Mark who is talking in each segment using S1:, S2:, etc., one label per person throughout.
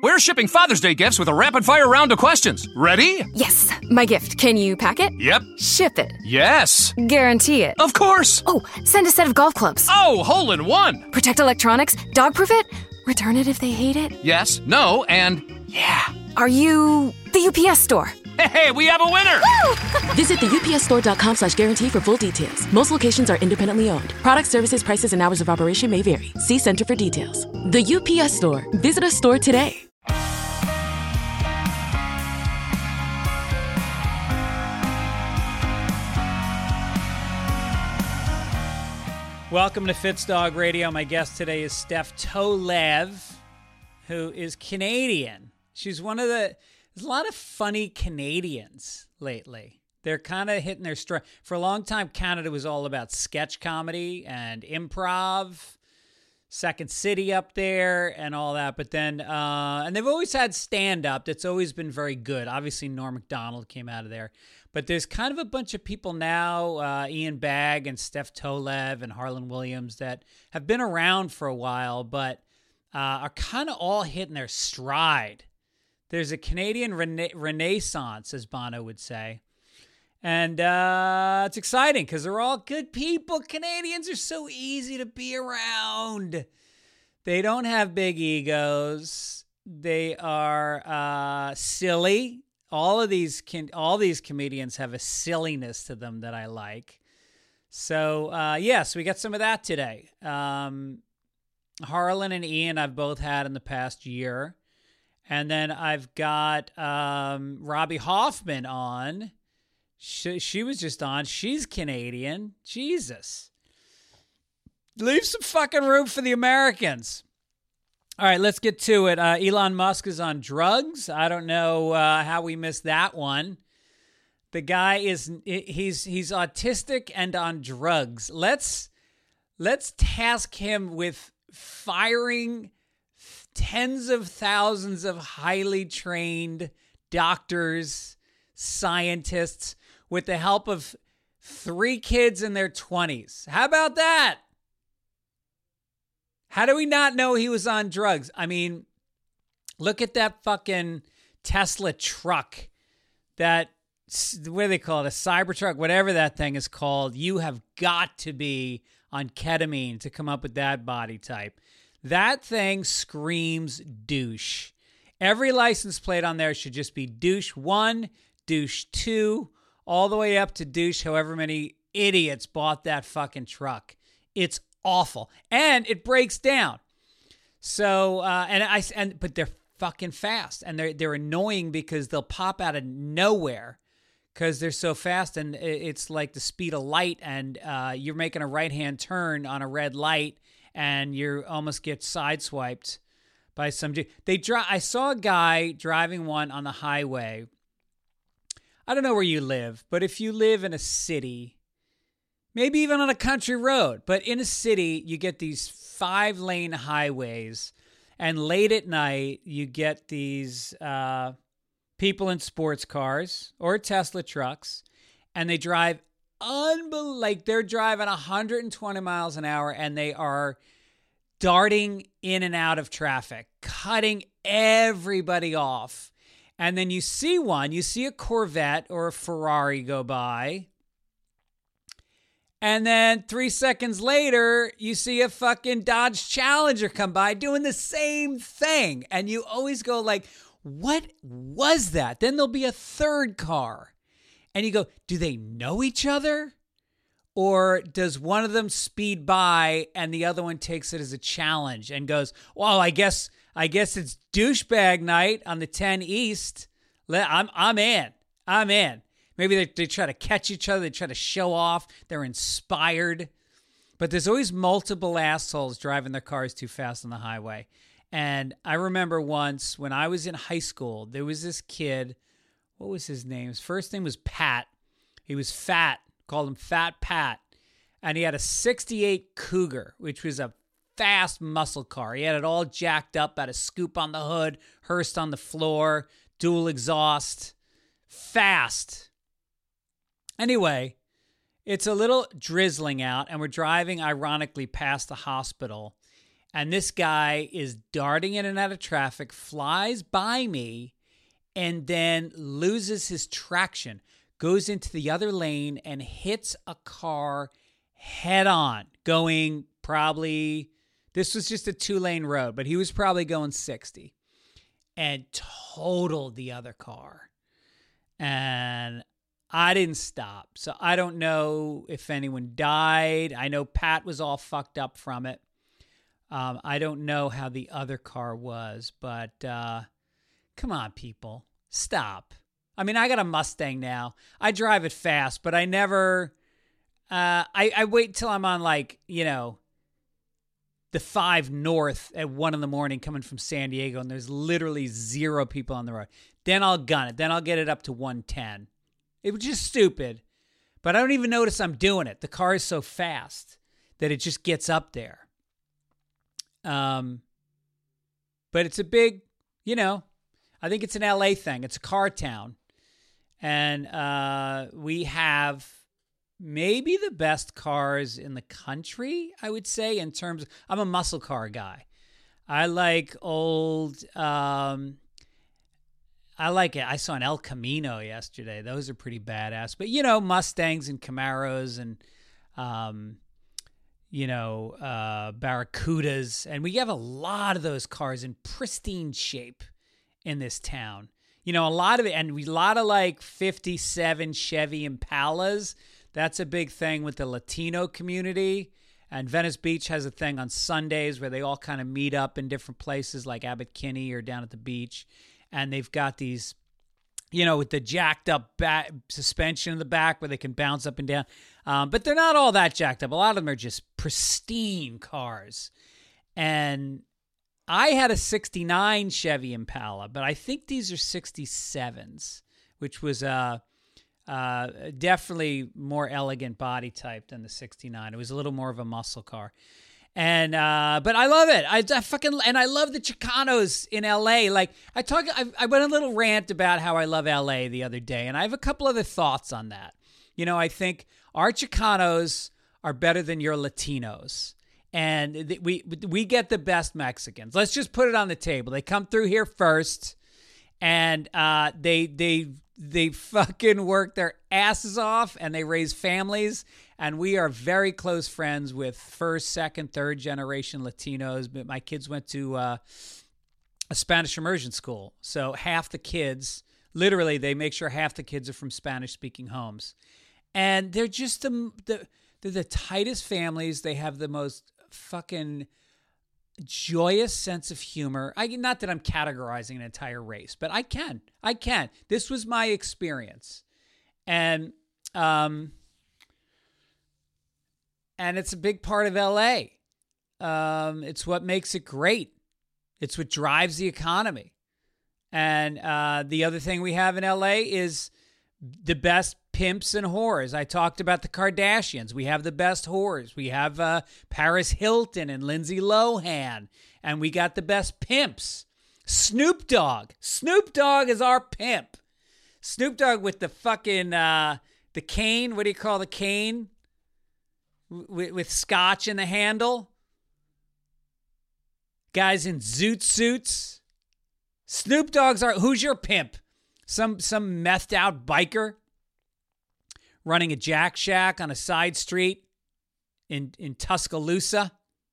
S1: We're shipping Father's Day gifts with a rapid-fire round of questions. Ready?
S2: Yes. My gift. Can you pack it?
S1: Yep.
S2: Ship it.
S1: Yes.
S2: Guarantee it.
S1: Of course.
S2: Oh, send a set of golf clubs.
S1: Oh, hole-in-one.
S2: Protect electronics. Dog-proof it. Return it if they hate it.
S1: Yes, no, and yeah.
S2: Are you the UPS store?
S1: Hey, we have a winner!
S3: Visit the upsstore.com/guarantee for full details. Most locations are independently owned. Product services, prices, and hours of operation may vary. See Center for details. The UPS Store. Visit a store today.
S4: Welcome to Fitzdog Radio. My guest today is Steph Tolev, who is Canadian. She's one of the... There's a lot of funny Canadians lately. They're kind of hitting their stride. For a long time, Canada was all about sketch comedy and improv, Second City up there and all that. But then, and they've always had stand-up that's always been very good. Obviously, Norm Macdonald came out of there. But there's kind of a bunch of people now, Ian Bagg and Steph Tolev and Harlan Williams, that have been around for a while, but are kind of all hitting their stride. There's a Canadian renaissance, as Bono would say. And it's exciting because they're all good people. Canadians are so easy to be around. They don't have big egos. They are silly. All these comedians have a silliness to them that I like. So, yes, we got some of that today. Harlan and Ian I've both had in the past year. And then I've got Robbie Hoffman on. She was just on. She's Canadian. Jesus. Leave some fucking room for the Americans. All right, let's get to it. Elon Musk is on drugs. I don't know how we missed that one. The guy he's autistic and on drugs. Let's task him with firing tens of thousands of highly trained doctors, scientists, with the help of 3 kids in their 20s. How about that? How do we not know he was on drugs? I mean, look at that fucking Tesla truck. That, what do they call it? A Cybertruck, whatever that thing is called. You have got to be on ketamine to come up with that body type. That thing screams douche. Every license plate on there should just be douche 1, douche 2, all the way up to douche however many idiots bought that fucking truck. It's awful. And it breaks down. So, but they're fucking fast. And they're annoying because they'll pop out of nowhere because they're so fast. And it's like the speed of light. And you're making a right-hand turn on a red light. And you almost get sideswiped by some dude. I saw a guy driving one on the highway. I don't know where you live, but if you live in a city, maybe even on a country road, but in a city, you get these 5-lane highways, and late at night, you get these people in sports cars or Tesla trucks, and they drive like they're driving 120 miles an hour, and they are darting in and out of traffic, cutting everybody off. And then you see a Corvette or a Ferrari go by. And then 3 seconds later, you see a fucking Dodge Challenger come by doing the same thing. And you always go like, what was that? Then there'll be a third car. And you go, do they know each other? Or does one of them speed by and the other one takes it as a challenge and goes, well, I guess it's douchebag night on the 10 East. I'm in. Maybe they try to catch each other. They try to show off. They're inspired. But there's always multiple assholes driving their cars too fast on the highway. And I remember once when I was in high school, there was this kid. What was his name? His first name was Pat. He was fat. Called him Fat Pat. And he had a 68 Cougar, which was a fast muscle car. He had it all jacked up, had a scoop on the hood, Hearst on the floor, dual exhaust. Fast. Anyway, it's a little drizzling out, and we're driving, ironically, past the hospital. And this guy is darting in and out of traffic, flies by me, and then loses his traction, goes into the other lane and hits a car head on, going probably, this was just a 2-lane road, but he was probably going 60, and totaled the other car. And I didn't stop. So I don't know if anyone died. I know Pat was all fucked up from it. I don't know how the other car was, but come on, people. Stop. I mean, I got a Mustang now. I drive it fast, but I never... I wait till I'm on, like, you know, the 5 North at 1 a.m. coming from San Diego, and there's literally 0 people on the road. Then I'll gun it. Then I'll get it up to 110. It was just stupid, but I don't even notice I'm doing it. The car is so fast that it just gets up there. But it's a big, you know, I think it's an LA thing. It's a car town. And we have maybe the best cars in the country, I would say, in terms of, I'm a muscle car guy. I like old, I like it. I saw an El Camino yesterday. Those are pretty badass. But, you know, Mustangs and Camaros and, you know, Barracudas. And we have a lot of those cars in pristine shape in this town. You know, a lot of it, and a lot of like 57 Chevy Impalas. That's a big thing with the Latino community. And Venice Beach has a thing on Sundays where they all kind of meet up in different places like Abbot Kinney or down at the beach. And they've got these, you know, with the jacked up back suspension in the back where they can bounce up and down. But they're not all that jacked up. A lot of them are just pristine cars. And I had a 69 Chevy Impala, but I think these are 67s, which was definitely more elegant body type than the 69. It was a little more of a muscle car. And but I love it. I love the Chicanos in LA. Like I went a little rant about how I love LA the other day, and I have a couple other thoughts on that. You know, I think our Chicanos are better than your Latinos. And we get the best Mexicans. Let's just put it on the table. They come through here first, and they fucking work their asses off, and they raise families. And we are very close friends with first, second, third generation Latinos. But my kids went to a Spanish immersion school, so half the kids, literally, they make sure half the kids are from Spanish-speaking homes, and they're just they're the tightest families. They have the most fucking joyous sense of humor. Not that I'm categorizing an entire race, but I can. This was my experience. And it's a big part of LA. It's what makes it great. It's what drives the economy. And the other thing we have in LA is the best pimps and whores. I talked about the Kardashians. We have the best whores. We have Paris Hilton and Lindsay Lohan. And we got the best pimps. Snoop Dogg. Snoop Dogg is our pimp. Snoop Dogg with the fucking, the cane. What do you call the cane? With scotch in the handle. Guys in zoot suits. Snoop Dogg's who's your pimp? Some methed out biker running a Jack Shack on a side street in Tuscaloosa.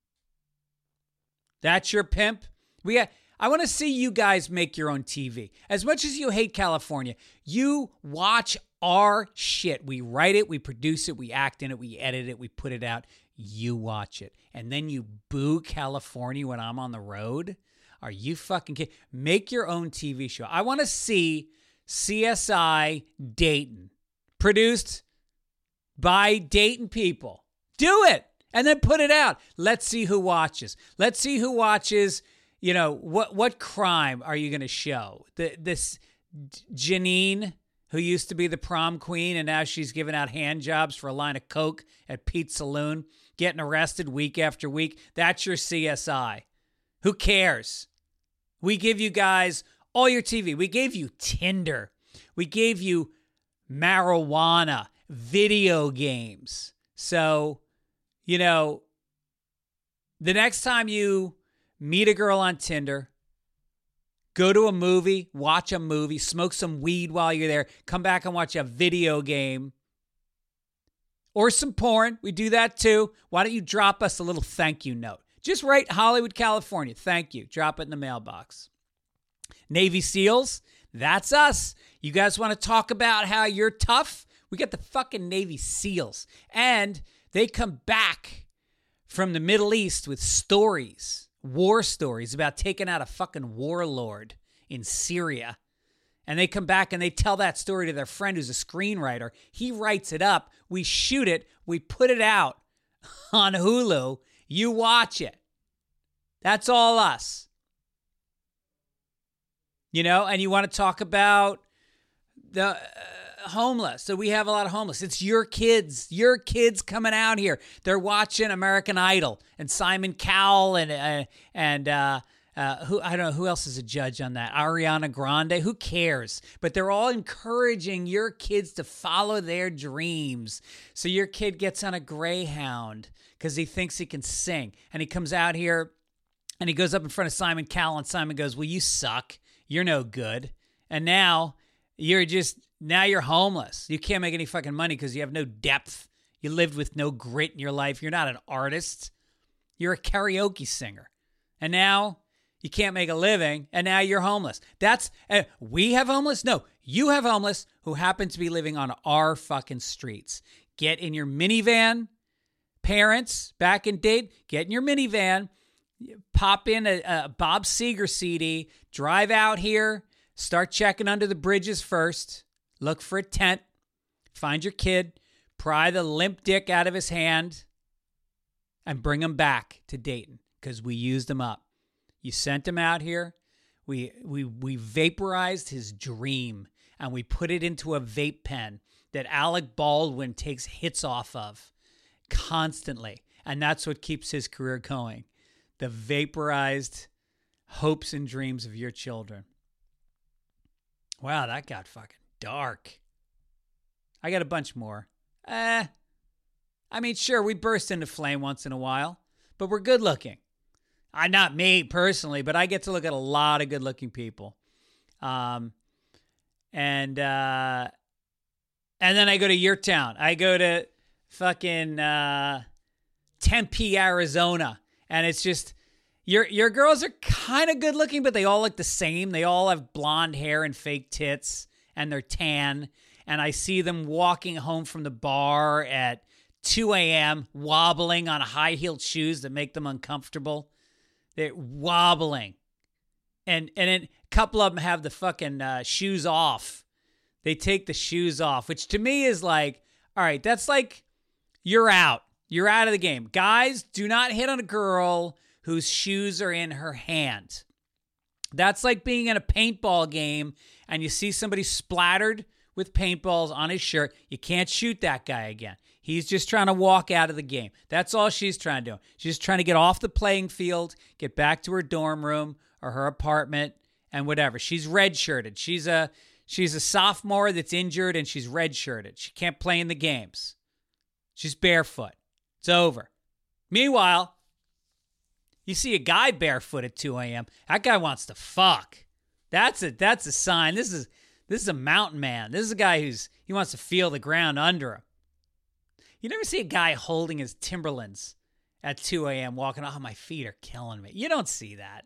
S4: That's your pimp? I want to see you guys make your own TV. As much as you hate California, you watch our shit. We write it, we produce it, we act in it, we edit it, we put it out. You watch it. And then you boo California when I'm on the road? Are you fucking kidding? Make your own TV show. I want to see CSI Dayton, produced by Dayton people. Do it, and then put it out. Let's see who watches. Let's see who watches. You know, what crime are you going to show? This Janine, who used to be the prom queen, and now she's giving out hand jobs for a line of coke at Pete's Saloon, getting arrested week after week. That's your CSI. Who cares? We give you guys all your TV. We gave you Tinder. We gave you marijuana, video games. So, you know, The next time you meet a girl on Tinder, go to a movie, watch a movie, smoke some weed while you're there, come back and watch a video game or some porn. We do that too. Why don't you drop us a little thank you note? Just write Hollywood, California. Thank you. Drop it in the mailbox. Navy SEALs, that's us. You guys want to talk about how you're tough? We got the fucking Navy SEALs. And they come back from the Middle East with stories, war stories about taking out a fucking warlord in Syria. And they come back and they tell that story to their friend who's a screenwriter. He writes it up. We shoot it. We put it out on Hulu. You watch it. That's all us. You know, and you want to talk about the homeless. So we have a lot of homeless. It's your kids coming out here. They're watching American Idol and Simon Cowell and who, I don't know who else is a judge on that. Ariana Grande. Who cares? But they're all encouraging your kids to follow their dreams. So your kid gets on a Greyhound because he thinks he can sing, and he comes out here and he goes up in front of Simon Cowell, and Simon goes, "Well, you suck. You're no good." And now you're homeless. You can't make any fucking money because you have no depth. You lived with no grit in your life. You're not an artist. You're a karaoke singer. And now you can't make a living, and now you're homeless. We have homeless? No, you have homeless who happen to be living on our fucking streets. Get in your minivan. Parents, back in date, get in your minivan. Pop in a Bob Seger CD. Drive out here. Start checking under the bridges first. Look for a tent. Find your kid. Pry the limp dick out of his hand. And bring him back to Dayton because we used him up. You sent him out here. We vaporized his dream and we put it into a vape pen that Alec Baldwin takes hits off of constantly. And that's what keeps his career going. The vaporized hopes and dreams of your children. Wow, that got fucking dark. I got a bunch more. I mean, sure, we burst into flame once in a while, but we're good looking. Not me personally, but I get to look at a lot of good looking people. And then I go to your town. I go to fucking Tempe, Arizona. And it's just, your girls are kind of good looking, but they all look the same. They all have blonde hair and fake tits, and they're tan. And I see them walking home from the bar at 2 a.m., wobbling on high-heeled shoes that make them uncomfortable. They're wobbling. And then a couple of them have the fucking shoes off. They take the shoes off, which to me is like, all right, that's like, you're out. You're out of the game. Guys, do not hit on a girl whose shoes are in her hand. That's like being in a paintball game and you see somebody splattered with paintballs on his shirt. You can't shoot that guy again. He's just trying to walk out of the game. That's all she's trying to do. She's trying to get off the playing field, get back to her dorm room or her apartment and whatever. She's red-shirted. She's a sophomore that's injured and she's red-shirted. She can't play in the games. She's barefoot. It's over. Meanwhile, you see a guy barefoot at 2 a.m. That guy wants to fuck. That's a sign. This is a mountain man. This is a guy he wants to feel the ground under him. You never see a guy holding his Timberlands at 2 a.m. walking, "Oh, my feet are killing me." You don't see that.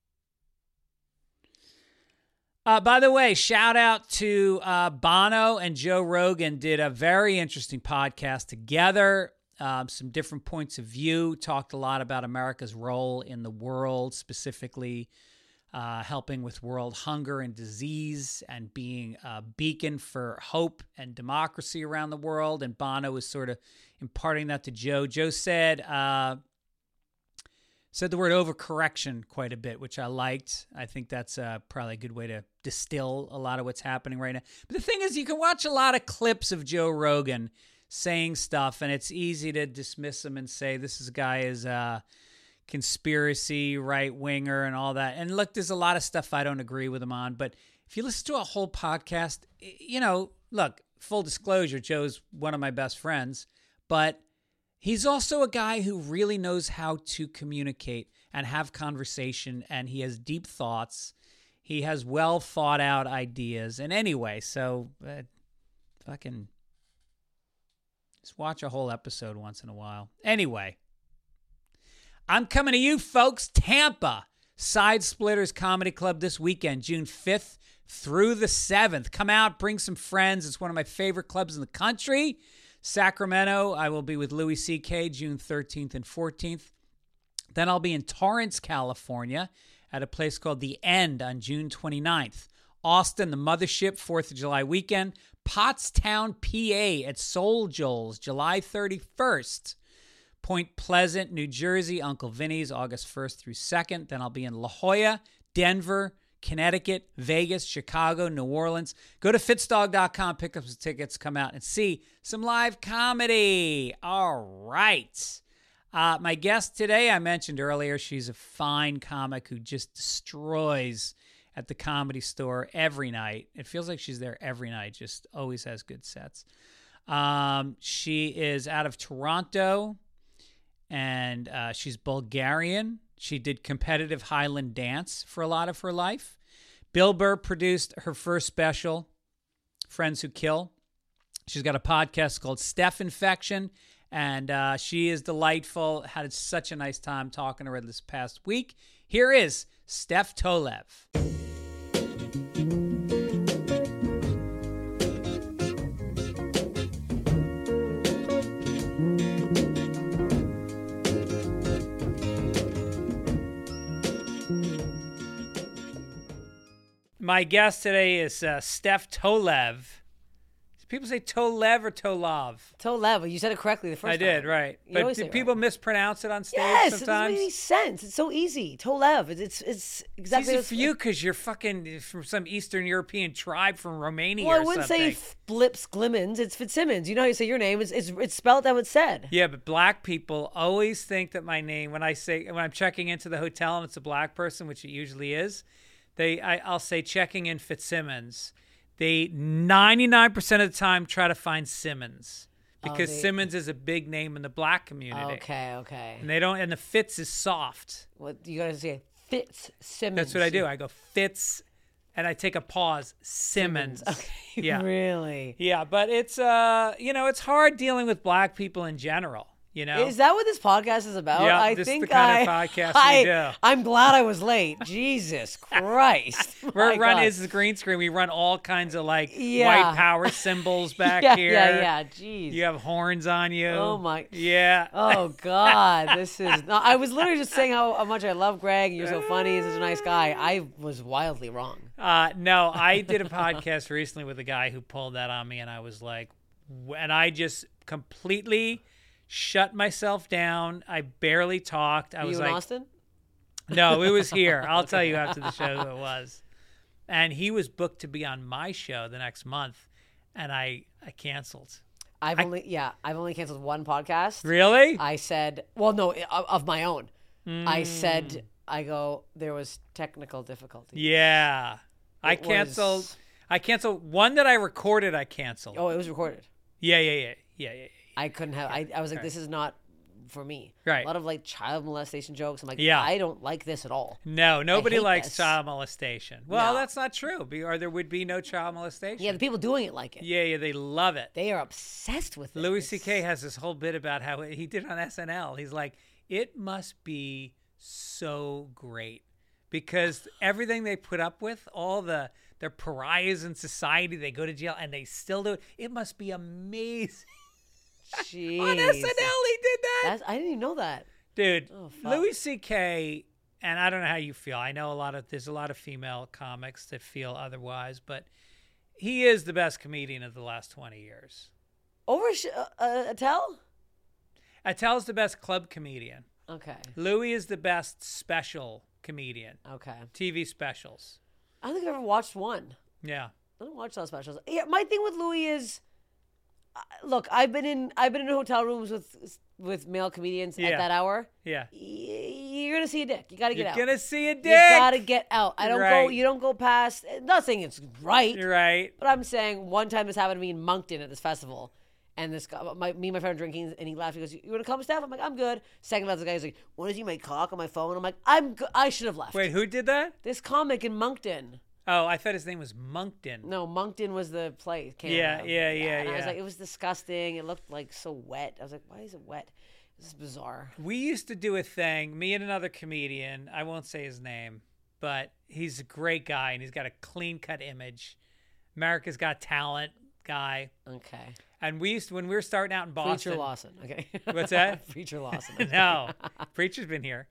S4: By the way, shout out to Bono and Joe Rogan did a very interesting podcast together. Some different points of view, talked a lot about America's role in the world, specifically helping with world hunger and disease and being a beacon for hope and democracy around the world. And Bono was sort of imparting that to Joe. Joe said the word overcorrection quite a bit, which I liked. I think that's probably a good way to distill a lot of what's happening right now. But the thing is, you can watch a lot of clips of Joe Rogan saying stuff, and it's easy to dismiss him and say this is a guy is a conspiracy right-winger and all that. And look, there's a lot of stuff I don't agree with him on, but if you listen to a whole podcast, you know, look, full disclosure, Joe's one of my best friends, but He's also a guy who really knows how to communicate and have conversation, and he has deep thoughts. He has well thought out ideas. And anyway, so fucking just watch a whole episode once in a while. Anyway, I'm coming to you, folks. Tampa Side Splitters Comedy Club this weekend, June 5th through the 7th. Come out, bring some friends. It's one of my favorite clubs in the country. Sacramento, I will be with Louis C.K. June 13th and 14th. Then I'll be in Torrance, California at a place called The End on June 29th. Austin, the Mothership, 4th of July weekend. Pottstown, PA at Soul Joel's, July 31st. Point Pleasant, New Jersey, Uncle Vinny's, August 1st through 2nd. Then I'll be in La Jolla, Denver, Connecticut, Vegas, Chicago, New Orleans. Go to fitzdog.com, pick up some tickets, come out and see some live comedy. All right. My guest today, I mentioned earlier, she's a fine comic who just destroys at the Comedy Store every night. It feels like she's there every night, just always has good sets. She is out of Toronto, and she's Bulgarian. She did competitive Highland dance for a lot of her life. Bill Burr produced her first special, Friends Who Kill. She's got a podcast called Steph Infection, and she is delightful. Had such a nice time talking to her this past week. Here is Steph Tolev. My guest today is Steph Tolev. People say Tolev or Tolav?
S5: Tolev. You said it correctly the first time.
S4: I did, right. But do people mispronounce it on stage
S5: sometimes?
S4: It
S5: doesn't make any sense. It's so easy. Tolev. It's exactly
S4: easy for you because you're fucking from some Eastern European tribe from Romania
S5: Well,
S4: or
S5: I wouldn't
S4: something.
S5: say Flips Glimmins. It's Fitzsimmons. You know how you say your name. It's spelled how it's said.
S4: Yeah, but black people always think that my name, when I'm checking into the hotel and it's a black person, which it usually is, I'll say checking in Fitzsimmons. They 99% of the time try to find Simmons because Simmons is a big name in the black community.
S5: Okay.
S4: And they don't, and the Fitz is soft.
S5: Well, you gotta say Fitzsimmons.
S4: That's what I do. I go Fitz, and I take a pause. Simmons.
S5: Okay.
S4: Yeah.
S5: Really?
S4: Yeah, but it's it's hard dealing with black people in general. You know,
S5: is that what this podcast is about?
S4: Yeah, this is the kind of podcast we do.
S5: I'm glad I was late. Jesus Christ.
S4: We're running this is green screen. We run all kinds of white power symbols back here.
S5: Yeah. Jeez.
S4: You have horns on you.
S5: Oh my.
S4: Yeah.
S5: Oh God. This is not. I was literally just saying how much I love Greg. And you're so funny. He's such a nice guy. I was wildly wrong.
S4: No, I did a podcast recently with a guy who pulled that on me, and I was like, and I just completely shut myself down. I barely talked. I was like,
S5: in Austin?
S4: No, it was here. I'll tell you after the show who it was. And he was booked to be on my show the next month, and I canceled.
S5: I've only canceled one podcast.
S4: Really?
S5: I said, well, no, of my own. I said, there was technical difficulty.
S4: Yeah. I canceled one that I recorded. I canceled.
S5: Oh, it was recorded.
S4: Yeah.
S5: I couldn't have. I was like, this is not for me.
S4: Right.
S5: A lot of like child molestation jokes. I'm like,
S4: yeah.
S5: I don't like this at all.
S4: No, nobody likes
S5: this.
S4: child molestation. Well,
S5: No.
S4: That's not true. Or there would be no child molestation.
S5: Yeah, the people doing it like it.
S4: Yeah, they love it.
S5: They are obsessed with it.
S4: Louis C.K. has this whole bit about how he did on SNL. He's like, it must be so great because everything they put up with, they're pariahs in society. They go to jail and they still do it. It must be amazing.
S5: Jeez.
S4: On SNL, he did that.
S5: I didn't even know that.
S4: Dude,
S5: Oh, fuck.
S4: Louis C.K., and I don't know how you feel. I know there's a lot of female comics that feel otherwise, but he is the best comedian of the last 20 years.
S5: Over Attell?
S4: Attell's the best club comedian.
S5: Okay.
S4: Louis is the best special comedian.
S5: Okay.
S4: TV specials.
S5: I don't think I've ever watched one.
S4: Yeah.
S5: I don't watch those specials. Yeah, my thing with Louis is, look, I've been in hotel rooms with male comedians at that hour.
S4: Yeah.
S5: You're gonna see a dick. You gotta get out.
S4: You're gonna see a dick.
S5: You gotta get out.
S4: Right.
S5: You don't go past. Not saying it's right.
S4: You're right.
S5: But I'm saying one time this happened to me in Moncton at this festival, And this guy, me and my friend are drinking, and he laughed. He goes, "You want to come, Steph?" I'm like, "I'm good." Second about the guy, he's like, "What is he my cock on my phone?" I'm like, "I'm good." I should have left.
S4: Wait, who did that?
S5: This comic in Moncton.
S4: Oh, I thought his name was Moncton.
S5: No, Moncton was the place. Canada.
S4: Yeah.
S5: And I was like, it was disgusting. It looked like so wet. I was like, why is it wet? This is bizarre.
S4: We used to do a thing, me and another comedian, I won't say his name, but he's a great guy and he's got a clean-cut image. America's Got Talent guy.
S5: Okay.
S4: And we used to, when we were starting out in Boston.
S5: Preacher Lawson. Okay.
S4: What's that?
S5: Preacher Lawson.
S4: No. Preacher's been here.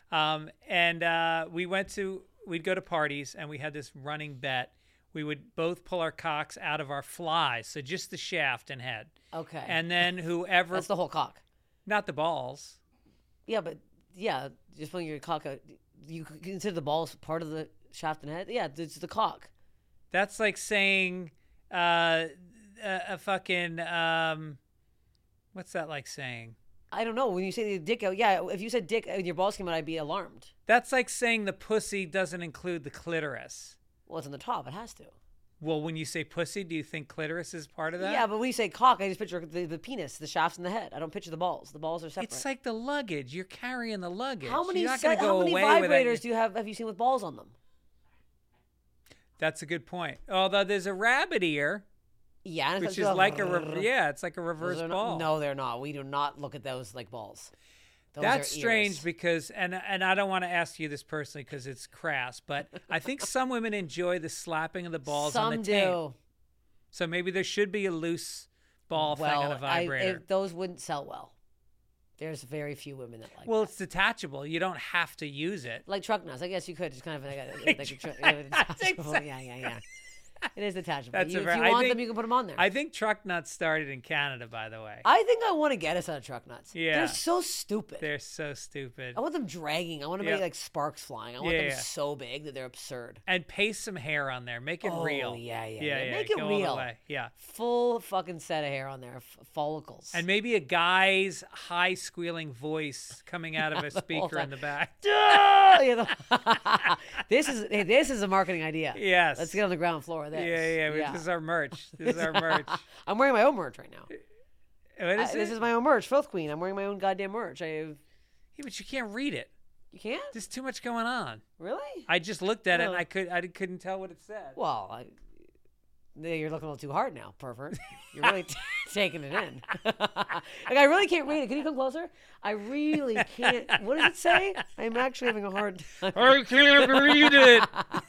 S4: We'd go to parties and we had this running bet. We would both pull our cocks out of our flies, so just the shaft and head.
S5: Okay.
S4: And then whoever...
S5: That's the whole cock.
S4: Not the balls.
S5: Yeah, but just pulling your cock out. You consider the balls part of the shaft and head? Yeah, it's the cock.
S4: That's like saying a fucking... what's that like saying?
S5: I don't know. When you say the dick out, yeah, if you said dick and your balls came out, I'd be alarmed.
S4: That's like saying the pussy doesn't include the clitoris.
S5: Well, it's on the top. It has to.
S4: Well, when you say pussy, do you think clitoris is part of that?
S5: Yeah, but when you say cock, I just picture the penis, the shafts, and the head. I don't picture the balls. The balls are separate.
S4: It's like the luggage. You're carrying the luggage.
S5: How many,
S4: You're not gonna go
S5: how many
S4: away
S5: vibrators
S4: without...
S5: do you have you seen with balls on them?
S4: That's a good point. Although there's a rabbit ear.
S5: Yeah, and
S4: which is like it's like a reverse ball.
S5: No, they're not. We do not look at those like balls. Those
S4: That's
S5: are
S4: strange
S5: ears.
S4: because, and I don't want to ask you this personally because it's crass, but I think some women enjoy the slapping of the balls on the taint.
S5: Some do.
S4: So maybe there should be a loose ball thing on a vibrator.
S5: Those wouldn't sell well. There's very few women that like.
S4: Well,
S5: that.
S4: it's detachable. You don't have to use it.
S5: Like truck nuts. I guess you could just kind of like yeah. It is detachable.
S4: That's
S5: if you want them, you can put them on there.
S4: I think truck nuts started in Canada, by the way.
S5: I think I want to get us out of truck nuts.
S4: Yeah.
S5: They're so stupid.
S4: They're so stupid.
S5: I want them dragging. I want to make like sparks flying. I want them so big that they're absurd.
S4: And paste some hair on there. Make it real.
S5: Yeah. Make it
S4: go
S5: real.
S4: All the way. Yeah.
S5: Full fucking set of hair on there. Follicles.
S4: And maybe a guy's high squealing voice coming out of a speaker in the back.
S5: This is a marketing idea.
S4: Yes.
S5: Let's get on the ground floor of this.
S4: Yeah. This is our merch.
S5: I'm wearing my own merch right now.
S4: What is
S5: this is my own merch, Filth Queen. I'm wearing my own goddamn merch.
S4: Yeah, but you can't read it.
S5: You can't?
S4: There's too much going on.
S5: Really?
S4: I just looked at it and I couldn't tell what it said.
S5: Well, you're looking a little too hard now, pervert. You're really taking it in. Like, I really can't read it. Can you come closer? I really can't. What does it say? I'm actually having a hard time.
S4: I can't read it.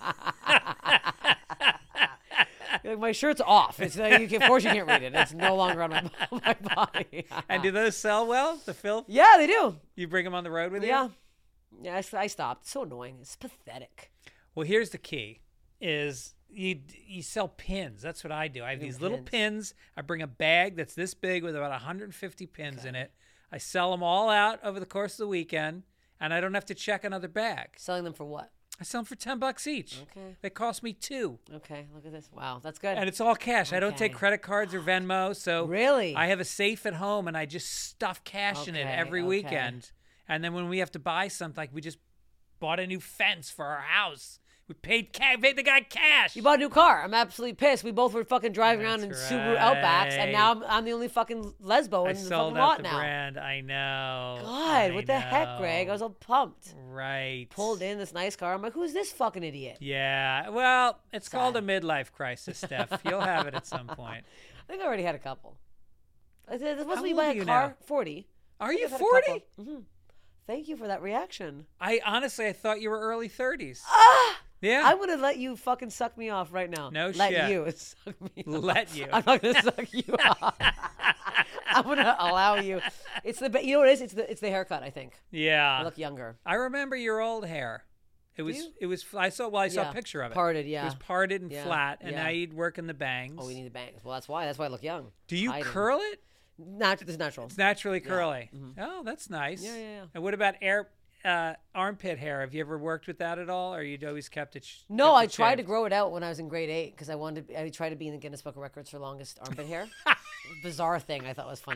S5: Like, my shirt's off. It's of course you can't read it. It's no longer on my body.
S4: And do those sell well? The filth?
S5: Yeah, they do.
S4: You bring them on the road with you?
S5: Yeah, I stopped. It's so annoying. It's pathetic.
S4: Well, here's the key: is you sell pins. That's what I do. I have these little pins. I bring a bag that's this big with about 150 pins in it. I sell them all out over the course of the weekend, and I don't have to check another bag.
S5: Selling them for what?
S4: I sell them for $10 each.
S5: Okay.
S4: They cost me $2.
S5: Okay, look at this. Wow, that's good.
S4: And it's all cash. I don't take credit cards or Venmo. So
S5: really,
S4: I have a safe at home, and I just stuff cash in it every weekend. And then when we have to buy something, like we just bought a new fence for our house. We paid the guy cash.
S5: You bought a new car. I'm absolutely pissed. We both were fucking driving around in Subaru Outbacks, and now I'm the only fucking lesbo in the fucking lot now.
S4: I sold out the brand. I know.
S5: God, what the heck, Greg? I was all pumped.
S4: Right.
S5: Pulled in this nice car. I'm like, who's this fucking idiot?
S4: Yeah. Well, it's called a midlife crisis, Steph. You'll have it at some point.
S5: I think I already had a couple. This must
S4: How
S5: be
S4: old
S5: buy
S4: are
S5: a
S4: you
S5: car.
S4: now?
S5: 40.
S4: Are you 40?
S5: Mm-hmm. Thank you for that reaction.
S4: I thought you were early 30s. Yeah.
S5: I would have let you fucking suck me off right now.
S4: No
S5: let
S4: shit.
S5: Let you suck me off.
S4: Let you.
S5: I'm not going to suck you off. I'm going to allow you. It's the you know what it is? It's the haircut, I think.
S4: Yeah.
S5: I look younger.
S4: I remember your old hair. It was I saw a picture of it.
S5: Parted, yeah.
S4: It was parted and flat, and now you'd work in the bangs.
S5: Oh, we need the bangs. Well, that's why I look young.
S4: Do you curl it?
S5: It's natural.
S4: It's naturally curly.
S5: Yeah. Mm-hmm.
S4: Oh, that's nice.
S5: Yeah.
S4: And what about armpit hair? Have you ever worked with that at all, or you'd always kept it?
S5: No, I tried to grow it out when I was in grade 8 because I tried to be in the Guinness Book of Records for longest armpit hair. Bizarre thing I thought was funny.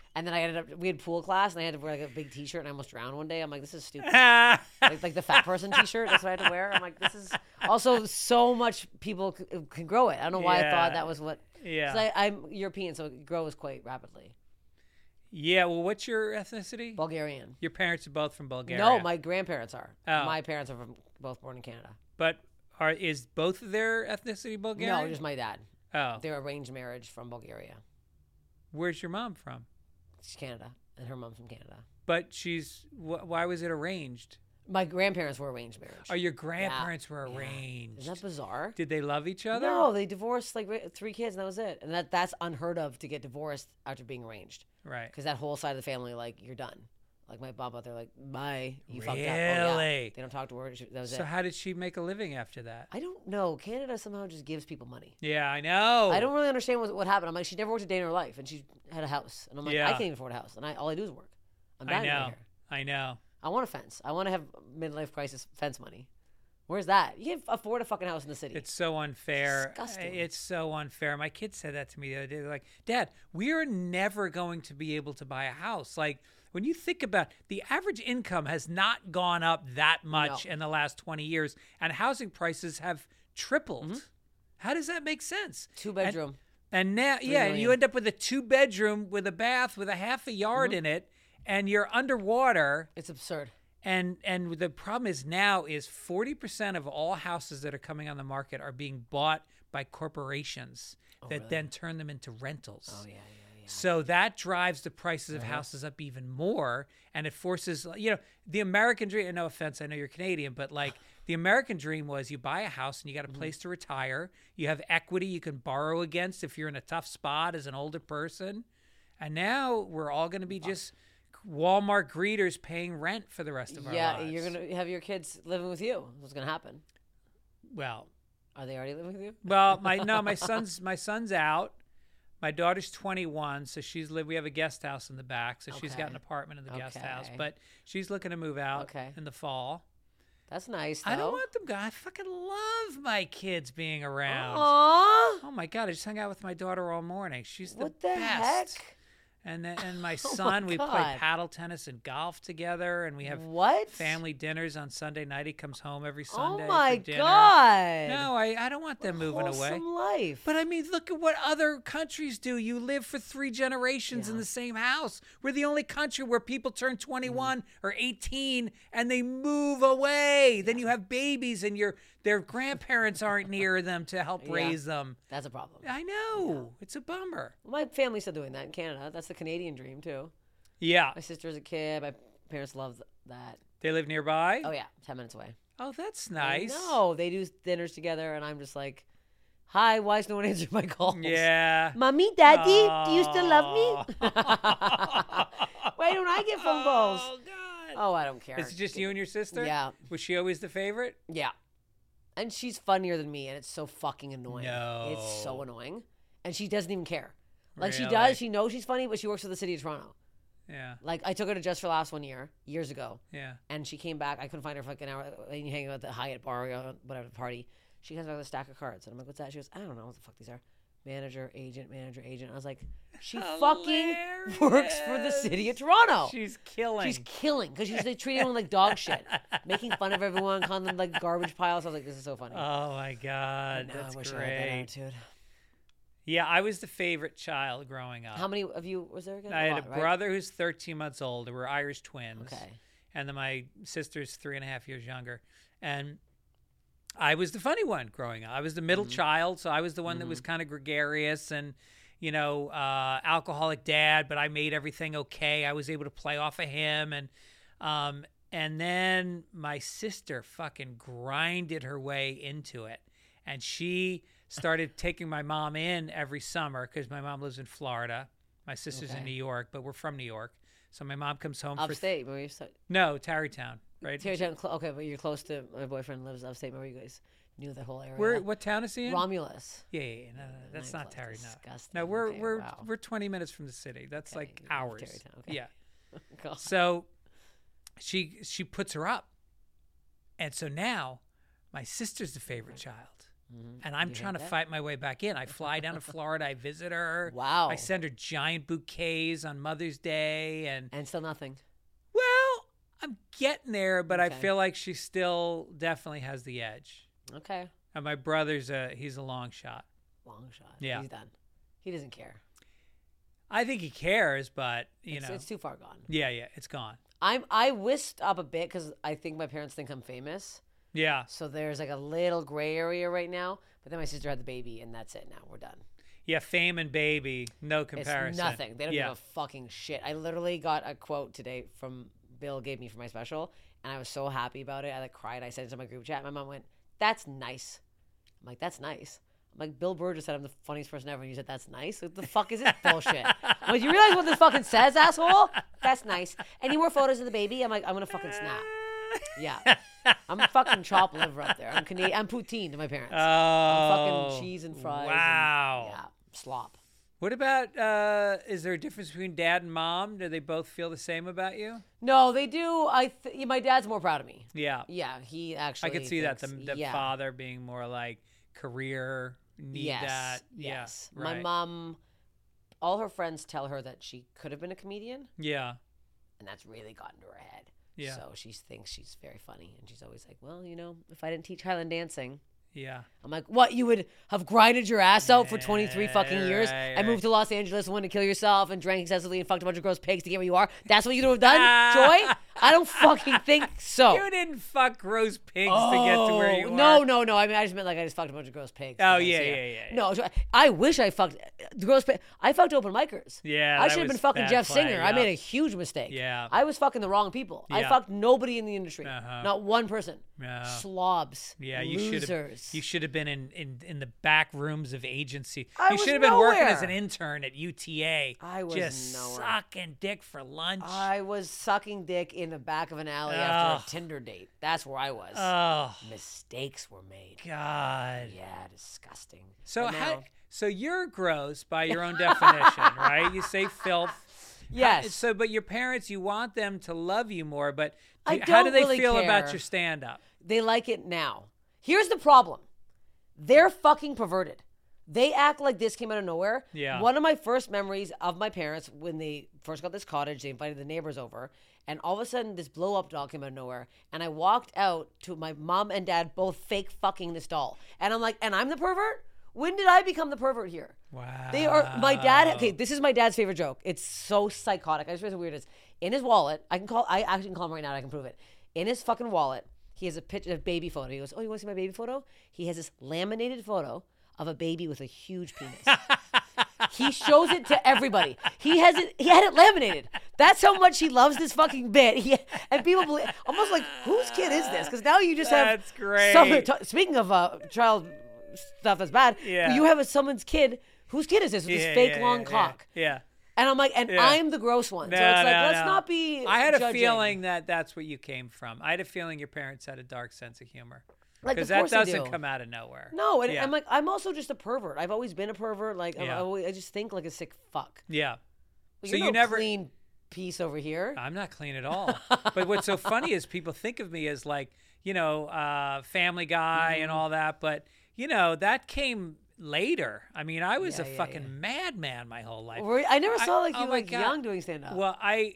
S5: And then I ended up, we had pool class, and I had to wear like a big T-shirt, and I almost drowned one day. I'm like, this is stupid. like the fat person T-shirt. That's what I had to wear. I'm like, this is also so much people can grow it. I don't know why I thought that was what.
S4: Yeah.
S5: 'Cause I'm European, so it grows quite rapidly.
S4: Yeah. Well, what's your ethnicity?
S5: Bulgarian.
S4: Your parents are both from Bulgaria.
S5: No, my grandparents are.
S4: Oh.
S5: My parents are both born in Canada.
S4: But is both of their ethnicity Bulgarian?
S5: No, just my dad.
S4: Oh.
S5: They're arranged marriage from Bulgaria.
S4: Where's your mom from?
S5: She's Canada, and her mom's from Canada.
S4: But why was it arranged?
S5: My grandparents were arranged marriage.
S4: Oh, your grandparents were
S5: Yeah.
S4: arranged.
S5: Isn't that bizarre?
S4: Did they love each other?
S5: No, they divorced like 3 kids, and that was it. And that's unheard of to get divorced after being arranged.
S4: Right.
S5: Because that whole side of the family, like, you're done. Like my mom out there, like, bye, you fucked up. Oh, yeah.
S4: Really?
S5: They don't talk to her. That was
S4: So
S5: it.
S4: how did she make a living after that?
S5: I don't know. Canada somehow just gives people money.
S4: Yeah, I know.
S5: I don't really understand what happened. I'm like, she never worked a day in her life, and she had a house. And I'm like,
S4: Yeah.
S5: I can't even afford a house, and all I do is work. I'm
S4: I
S5: dying
S4: know.
S5: right here.
S4: I know.
S5: I want a fence. I want to have midlife crisis fence money. Where's that? You can't afford a fucking house in the city.
S4: It's so unfair.
S5: Disgusting.
S4: It's so unfair. My kids said that to me the other day. They're like, Dad, we are never going to be able to buy a house. Like, when you think about the average income has not gone up that much in the last 20 years, and housing prices have tripled.
S5: Mm-hmm.
S4: How does that make sense?
S5: 2-bedroom.
S4: And now, and
S5: million.
S4: you end up with a 2-bedroom with a bath with a half a yard in it, and you're underwater.
S5: It's absurd.
S4: And the problem is now is 40% of all houses that are coming on the market are being bought by corporations that then turn them into rentals.
S5: Oh, yeah.
S4: So that drives the prices of houses up even more, and it forces, the American dream, and no offense, I know you're Canadian, but like the American dream was you buy a house and you got a place to retire. You have equity you can borrow against if you're in a tough spot as an older person. And now we're all going to be just Walmart greeters paying rent for the rest of our lives.
S5: Yeah, you're going to have your kids living with you. What's going to happen?
S4: Well,
S5: Are they already living with you?
S4: my son's out. My daughter's 21, so we have a guest house in the back, so she's got an apartment in the guest house, but she's looking to move out in the fall.
S5: That's nice, though.
S4: I don't want them to. I fucking love my kids being around.
S5: Aww.
S4: Oh my God, I just hung out with my daughter all morning. She's the
S5: What the
S4: best.
S5: heck?
S4: And my son, we play
S5: God.
S4: paddle tennis and golf together, and we have
S5: What?
S4: family dinners on Sunday night. He comes home every Sunday.
S5: Oh my
S4: for dinner.
S5: God.
S4: No, I don't want them moving away.
S5: Wholesome life.
S4: But I mean, look at what other countries do. You live for 3 generations in the same house. We're the only country where people turn 21 or 18 and they move away. Then you have babies and their grandparents aren't near them to help raise them.
S5: That's a problem.
S4: I know. It's a bummer.
S5: My family's still doing that in Canada. That's the Canadian dream, too.
S4: Yeah.
S5: My sister's a kid. My parents love that.
S4: They live nearby?
S5: Oh, yeah. 10 minutes away.
S4: Oh, that's nice.
S5: No, they do dinners together, and I'm just like, hi, why is no one answering my calls?
S4: Yeah.
S5: Mommy, Daddy, do you still love me? Why don't I get phone calls?
S4: Oh, God.
S5: Oh, I don't care.
S4: Is it just you and your sister?
S5: Yeah.
S4: Was she always the favorite?
S5: Yeah. And she's funnier than me, and it's so fucking annoying.
S4: No.
S5: It's so annoying. And she doesn't even care. Like, she
S4: Really?
S5: does. She knows she's funny, but she works for the city of Toronto.
S4: Yeah.
S5: Like, I took her to Just for Laughs years ago.
S4: Yeah.
S5: And she came back. I couldn't find her for like an hour. Hanging out at the Hyatt bar or whatever party. She comes back with a stack of cards. And I'm like, what's that? She goes, I don't know what the fuck these are. Manager, agent. I was like, she fucking works for the city of Toronto.
S4: She's killing.
S5: She's killing because she's like, treating them like dog shit, making fun of everyone, calling them like garbage piles. I was like, this is so funny.
S4: Oh my God,
S5: No,
S4: that's
S5: I wish
S4: great.
S5: I had that attitude.
S4: Yeah, I was the favorite child growing up.
S5: How many of you was there again?
S4: I had
S5: lot,
S4: a
S5: right?
S4: brother who's 13 months older. We're Irish twins.
S5: Okay.
S4: And then my sister's 3.5 years younger. And I was the funny one growing up. I was the middle child, so I was the one that was kind of gregarious and, alcoholic dad, but I made everything okay. I was able to play off of him. And then my sister fucking grinded her way into it. And she started taking my mom in every summer because my mom lives in Florida. My sister's in New York, but we're from New York. So my mom comes home
S5: Upstate, where you
S4: No, Tarrytown, right?
S5: Tarrytown. Okay, but you're close to my boyfriend lives upstate. Where you guys knew the whole area.
S4: What town is he in?
S5: Romulus.
S4: Yeah. No, that's not Terry.
S5: Disgusting.
S4: No, we're
S5: Okay,
S4: we're
S5: wow.
S4: we're 20 minutes from the city. That's
S5: Okay,
S4: like
S5: you love
S4: hours.
S5: Tarrytown, okay.
S4: Yeah.
S5: God.
S4: So she puts her up, and so now my sister's the favorite child. And I'm trying to fight my way back in. I fly down to Florida. I visit her.
S5: Wow.
S4: I send her giant bouquets on Mother's Day.
S5: And still nothing.
S4: Well, I'm getting there, but I feel like she still definitely has the edge.
S5: Okay.
S4: And my brother's he's a long shot.
S5: Long shot.
S4: Yeah.
S5: He's done. He doesn't care.
S4: I think he cares, but, you know.
S5: It's too far gone.
S4: Yeah, it's gone.
S5: I whisked up a bit because I think my parents think I'm famous.
S4: Yeah.
S5: So there's like a little gray area right now. But then my sister had the baby, and that's it now. We're done.
S4: Yeah, fame and baby, no comparison.
S5: It's nothing. They don't give a fucking shit. I literally got a quote today from Bill gave me for my special, and I was so happy about it. I cried. I said it to my group chat. My mom went, "That's nice." I'm like, "That's nice." I'm like, Bill Burr just said I'm the funniest person ever, and you said that's nice? What the fuck is this bullshit? I'm like, you realize what this fucking says, asshole? That's nice. Any more photos of the baby? I'm like, I'm going to fucking snap. Yeah. I'm fucking chopped liver up there. I'm Canadian. I'm poutine to my parents. I'm fucking cheese and fries.
S4: Wow.
S5: And, slop.
S4: What about, is there a difference between dad and mom? Do they both feel the same about you?
S5: No, they do. My dad's more proud of me.
S4: Yeah.
S5: Yeah, he actually
S4: I could see
S5: thinks,
S4: that. The father being more like career, need that.
S5: Yes.
S4: Yeah, right.
S5: My mom, all her friends tell her that she could have been a comedian.
S4: Yeah.
S5: And that's really gotten to her head.
S4: Yeah.
S5: So she thinks she's very funny. And she's always like, well, if I didn't teach Highland dancing.
S4: Yeah.
S5: I'm like, what? You would have grinded your ass out for 23 fucking years
S4: right.
S5: and moved to Los Angeles and wanted to kill yourself and drank excessively and fucked a bunch of gross pigs to get where you are? That's what you'd have done, Joy? I don't fucking think so.
S4: You didn't fuck gross pigs to get to where you are.
S5: No. I mean, I just meant like I just fucked a bunch of gross pigs.
S4: Oh, yeah.
S5: No, I wish I fucked the gross pig. I fucked open micers.
S4: Yeah,
S5: I
S4: that
S5: should have been
S4: was
S5: fucking
S4: bad
S5: Jeff
S4: play,
S5: Singer.
S4: yeah.
S5: I made a huge mistake.
S4: Yeah.
S5: I was fucking the wrong people. I
S4: Yeah.
S5: fucked nobody in the industry.
S4: Uh-huh.
S5: Not one person.
S4: Yeah.
S5: Slobs.
S4: Yeah,
S5: losers.
S4: you should have been in the back rooms of agency.
S5: I
S4: You
S5: was
S4: should have been working as
S5: nowhere.
S4: an intern at UTA.
S5: I was
S4: just
S5: nowhere.
S4: sucking dick for lunch.
S5: I was sucking dick in the back of an alley after a Tinder date. That's where I was.
S4: Oh
S5: Mistakes were made.
S4: God.
S5: Yeah, disgusting.
S4: So
S5: But now-
S4: so you're gross by your own definition, right? You say filth.
S5: Yes.
S4: But your parents, you want them to love you more, but
S5: I
S4: how do
S5: don't
S4: they
S5: really
S4: feel about
S5: care.
S4: your stand-up?
S5: They like it now. Here's the problem. They're fucking perverted. They act like this came out of nowhere.
S4: Yeah.
S5: One of my first memories of my parents, when they first got this cottage, they invited the neighbors over, and all of a sudden this blow-up doll came out of nowhere, and I walked out to my mom and dad both fake fucking this doll. And I'm like, and I'm the pervert? When did I become the pervert here?
S4: Wow.
S5: They are my dad. Okay, this is my dad's favorite joke. It's so psychotic. I just realized how weird it is. In his wallet, I actually can call him right now and I can prove it. In his fucking wallet, he has a picture of baby photo. He goes, "Oh, you want to see my baby photo?" He has this laminated photo of a baby with a huge penis. He shows it to everybody. He had it laminated. That's how much he loves this fucking bit. And people believe, almost like, whose kid is this? Because now you just have
S4: That's great.
S5: Speaking of child stuff that's bad,
S4: Yeah.
S5: you have someone's kid. Whose kid is this with this fake long cock?
S4: Yeah.
S5: And I'm like, I'm the gross one. So it's like, let's not be
S4: I had a
S5: judging.
S4: feeling that that's where you came from. I had a feeling your parents had a dark sense of humor.
S5: Like,
S4: Because
S5: of
S4: that
S5: course they
S4: doesn't
S5: do.
S4: come out of nowhere.
S5: No, and
S4: Yeah.
S5: I'm like, I'm also just a pervert. I've always been a pervert. Like,
S4: Yeah.
S5: I just think like a sick fuck.
S4: Yeah.
S5: But
S4: So
S5: you're
S4: you
S5: no
S4: never
S5: clean piece over here.
S4: I'm not clean at all. But what's so funny is people think of me as like, Family Guy
S5: Mm-hmm.
S4: and all that. But, that came later. I mean, I was a
S5: Yeah,
S4: fucking madman my whole life.
S5: I never saw
S4: oh
S5: you
S4: my
S5: like
S4: God.
S5: young doing stand up.
S4: Well, I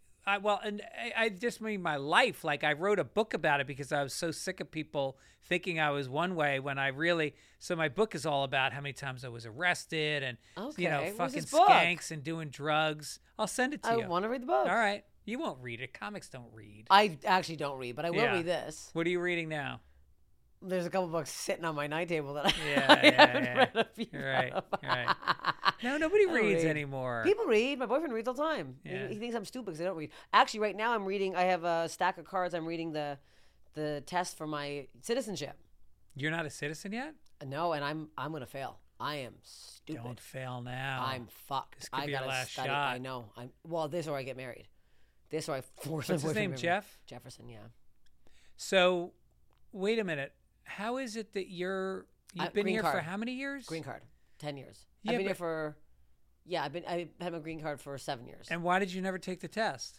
S4: just mean my life. Like I wrote a book about it because I was so sick of people thinking I was one way when I really. So my book is all about how many times I was arrested and
S5: Okay, where's
S4: fucking
S5: this book?
S4: skanks and doing drugs. I'll send it to
S5: I
S4: you.
S5: want to read the book.
S4: All right, you won't read it. Comics don't read.
S5: I actually don't read, but I will
S4: Yeah.
S5: read this.
S4: What are you reading now?
S5: There's a couple books sitting on my night table that
S4: Yeah,
S5: I
S4: yeah,
S5: haven't
S4: yeah.
S5: read a few
S4: Right,
S5: of.
S4: right. No, nobody
S5: I don't
S4: reads
S5: read.
S4: anymore.
S5: People read. My boyfriend reads all the time.
S4: Yeah.
S5: He thinks I'm stupid because I don't read. Actually, right now I'm reading. I have a stack of cards. I'm reading the test for my citizenship.
S4: You're not a citizen yet?
S5: No, and I'm gonna fail. I am stupid.
S4: Don't fail now.
S5: I'm fucked.
S4: This could
S5: I
S4: be your
S5: gotta
S4: last
S5: study.
S4: shot.
S5: I know. This or I get married. This or I force my
S4: What's his
S5: boyfriend
S4: name,
S5: to marry me.
S4: Jeff?
S5: Jefferson. Yeah.
S4: So, wait a minute. How is it that you've been
S5: green
S4: here for
S5: card.
S4: how many years?
S5: Green card. 10 years.
S4: Yeah,
S5: I've been here
S4: but-
S5: for. Yeah, I had my green card for 7 years.
S4: And why did you never take the test?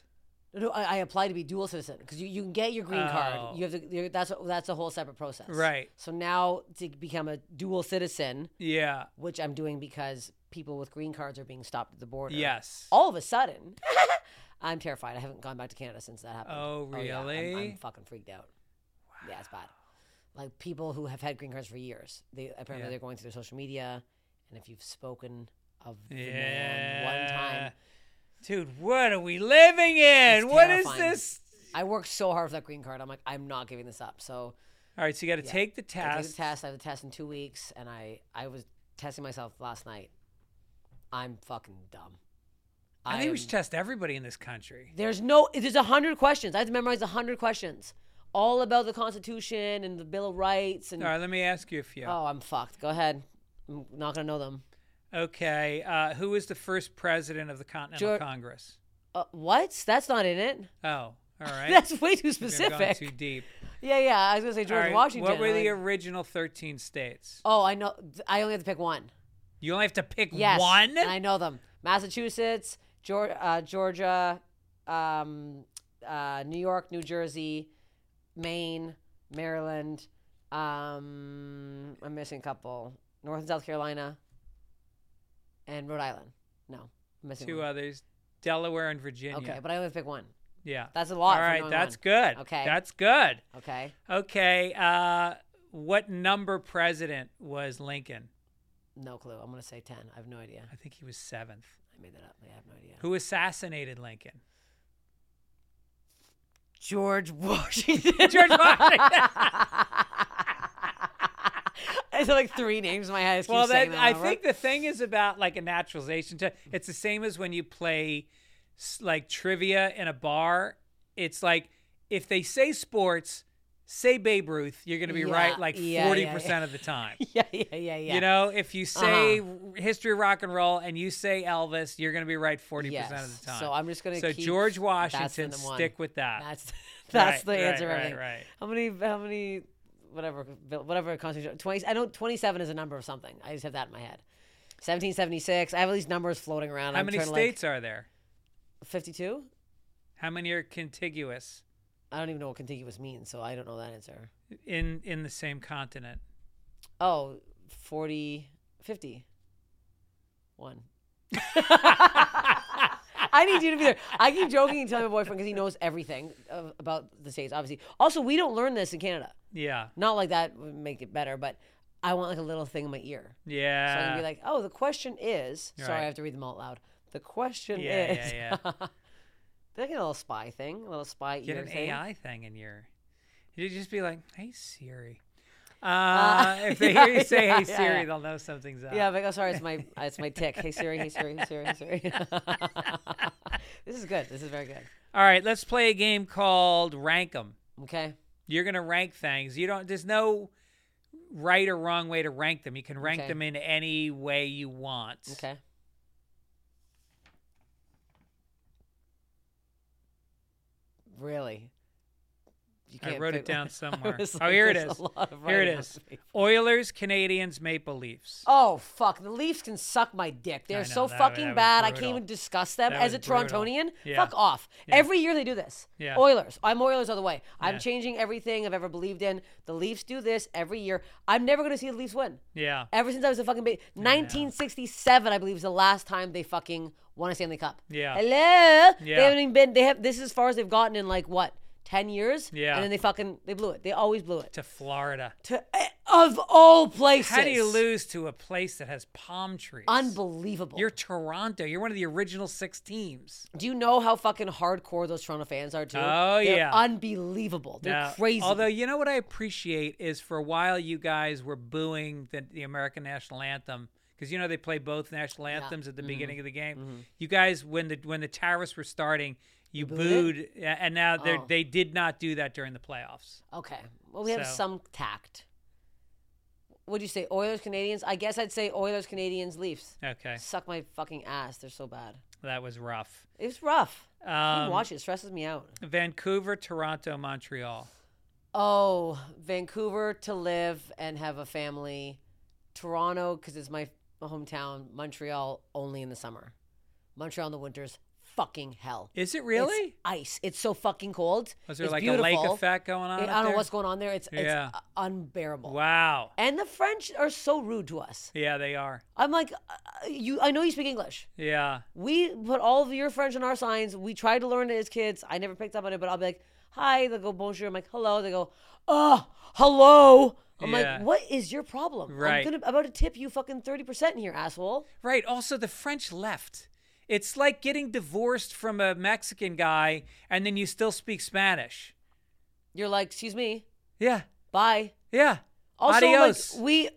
S5: No, I applied to be dual citizen because you can get your green
S4: Oh.
S5: card. You have to. That's a whole separate process.
S4: Right.
S5: So now to become a dual citizen,
S4: Yeah.
S5: which I'm doing because people with green cards are being stopped at the border.
S4: Yes.
S5: All of a sudden, I'm terrified. I haven't gone back to Canada since that happened.
S4: Oh,
S5: yeah.
S4: really?
S5: I'm fucking freaked out. Wow. Yeah, it's bad. Like people who have had green cards for years, apparently they're going through their social media, and if you've spoken of the man one time,
S4: dude, what are we living in?
S5: It's
S4: What is
S5: terrifying.
S4: this?
S5: I worked so hard for that green card. I'm like, I'm not giving this up. So
S4: All right, so you got to take the
S5: I take
S4: test.
S5: the test. I have the test in 2 weeks, and I was testing myself last night. I'm fucking dumb.
S4: I think we should test everybody in this country.
S5: There's 100 questions. I have to memorize 100 questions, all about the Constitution and the Bill of Rights. And
S4: All right, let me ask you a few.
S5: oh, I'm fucked. Go ahead. I'm not gonna know them.
S4: Okay, who was the first president of the Continental
S5: Geor-
S4: Congress?
S5: What? That's not in it.
S4: Oh, all right.
S5: That's way too
S4: We've gone
S5: specific.
S4: too deep.
S5: Yeah. I was gonna say George
S4: All right,
S5: Washington.
S4: what were the
S5: Like-
S4: original 13 states?
S5: Oh, I know. I only have to pick one.
S4: You only have to pick
S5: Yes,
S4: one?
S5: and I know them: Massachusetts, Georgia, New York, New Jersey, Maine, Maryland. I'm missing a couple: North and South Carolina, and Rhode Island. No, I'm missing
S4: Two
S5: one.
S4: others, Delaware and Virginia.
S5: Okay, but I only have to pick one.
S4: Yeah.
S5: That's a lot.
S4: All
S5: for
S4: right,
S5: knowing
S4: that's
S5: one.
S4: good.
S5: Okay.
S4: That's good.
S5: Okay.
S4: Okay, what number president was Lincoln?
S5: No clue. I'm gonna say 10. I have no idea.
S4: I think he was 7th.
S5: I made that up. I have no idea.
S4: Who assassinated Lincoln?
S5: George Washington.
S4: George Washington.
S5: I said like 3 names in my head. I just keep
S4: Well,
S5: saying
S4: that,
S5: them
S4: I
S5: over.
S4: think the thing is about like a naturalization. It's the same as when you play like trivia in a bar. It's like if they say sports, say Babe Ruth, you're going to be right like 40% of the time.
S5: Yeah.
S4: You know, if you say history of rock and roll and you say Elvis, you're going to be right 40%
S5: Yes.
S4: of the time.
S5: So I'm just gonna
S4: So
S5: keep-
S4: George
S5: that's
S4: Washington,
S5: the one.
S4: stick with that.
S5: That's
S4: Right,
S5: the answer.
S4: right,
S5: Everything.
S4: right.
S5: How many? Whatever Constitution. 20. I know 27 is a number of something. I just have that in my head. 1776. I have all these numbers floating around.
S4: How
S5: I'm
S4: many
S5: trying to,
S4: states are there?
S5: 52.
S4: How many are contiguous
S5: I don't even know what contiguous means, so I don't know that answer.
S4: in the same continent?
S5: Oh, 40, 50. 1. I need you to be there. I keep joking and telling my boyfriend because he knows everything about the states, obviously. Also, we don't learn this in Canada.
S4: Yeah.
S5: Not like that would make it better, but I want like a little thing in my ear.
S4: Yeah.
S5: So I can be like, oh, the question is.
S4: Right.
S5: Sorry, I have to read them out loud. The question
S4: Yeah,
S5: is.
S4: yeah.
S5: Did I get a little spy thing? A little spy
S4: Get
S5: ear
S4: an
S5: thing?
S4: AI thing in your. You'd just be like, "Hey Siri." If they hear you say
S5: yeah,
S4: "Hey Siri,"
S5: yeah.
S4: they'll know something's up.
S5: Yeah, I'm like, oh, sorry, it's my tick. Hey Siri, hey Siri, hey Siri, hey Siri. This is good. This is very good.
S4: All right, let's play a game called Rank 'em.
S5: Okay.
S4: You're gonna rank things. There's no right or wrong way to rank them. You can rank
S5: Okay.
S4: them in any way you want.
S5: Okay. Really? You
S4: I
S5: can't
S4: wrote it
S5: pick-
S4: down
S5: I
S4: somewhere.
S5: was
S4: Oh,
S5: like,
S4: here it
S5: there's
S4: is.
S5: a lot of
S4: Here it
S5: writing on
S4: is.
S5: this paper.
S4: Oilers, Canadians, Maple Leafs.
S5: Oh fuck! The Leafs can suck my dick. They're
S4: I know,
S5: so
S4: that
S5: fucking
S4: was
S5: bad. I can't
S4: brutal.
S5: even discuss them
S4: That
S5: as a
S4: was brutal.
S5: Torontonian.
S4: Yeah.
S5: Fuck off. Every year they do this.
S4: Yeah.
S5: Oilers. I'm Oilers all the way. I'm
S4: Yeah.
S5: changing everything I've ever believed in. The Leafs do this every year. I'm never gonna see the Leafs win.
S4: Yeah.
S5: Ever since I was a fucking baby. 1967, I believe, is the last time they fucking won a Stanley Cup.
S4: Yeah.
S5: Hello.
S4: Yeah.
S5: They haven't even been. They have. This is as far as they've gotten in like what 10 years.
S4: Yeah.
S5: And then they blew it. They always blew it.
S4: To Florida.
S5: Of all places.
S4: How do you lose to a place that has palm trees?
S5: Unbelievable.
S4: You're Toronto. You're one of the original 6 teams.
S5: Do you know how fucking hardcore those Toronto fans are too?
S4: Oh,
S5: They're
S4: yeah.
S5: unbelievable. They're
S4: Now,
S5: crazy.
S4: Although, you know what I appreciate is for a while you guys were booing the American national anthem because you know they play both national anthems at the beginning of the game. You guys, when the Tariffs were starting, you booed, and now they did not do that during the playoffs.
S5: Okay. Well, we have
S4: So-
S5: some tact. What'd you say? Oilers, Canadians? I guess I'd say Oilers, Canadians, Leafs.
S4: Okay,
S5: Suck my fucking ass. They're so bad.
S4: that was rough.
S5: It was rough. I can't
S4: Um,
S5: watch it. It stresses me out.
S4: Vancouver, Toronto, Montreal.
S5: Oh, Vancouver to live and have a family. Toronto, because it's my hometown. Montreal, only in the summer. Montreal in the winters, fucking hell.
S4: Is it really?
S5: It's ice. It's so fucking cold.
S4: Was there
S5: it's
S4: like
S5: beautiful.
S4: a lake effect going on?
S5: I
S4: up
S5: don't know
S4: there?
S5: what's going on there. It's unbearable.
S4: Wow.
S5: And the French are so rude to us.
S4: Yeah, they are.
S5: I'm like, I know you speak English.
S4: Yeah.
S5: We put all of your French on our signs. We tried to learn it as kids. I never picked up on it, but I'll be like, hi. They'll go bonjour. I'm like, hello. They go, hello. I'm like, what is your problem?
S4: Right.
S5: I'm about to tip you fucking 30% in here, asshole.
S4: Right. Also, the French left. It's like getting divorced from a Mexican guy and then you still speak Spanish.
S5: You're like, excuse me.
S4: Yeah.
S5: Bye.
S4: Yeah.
S5: Also,
S4: Adios.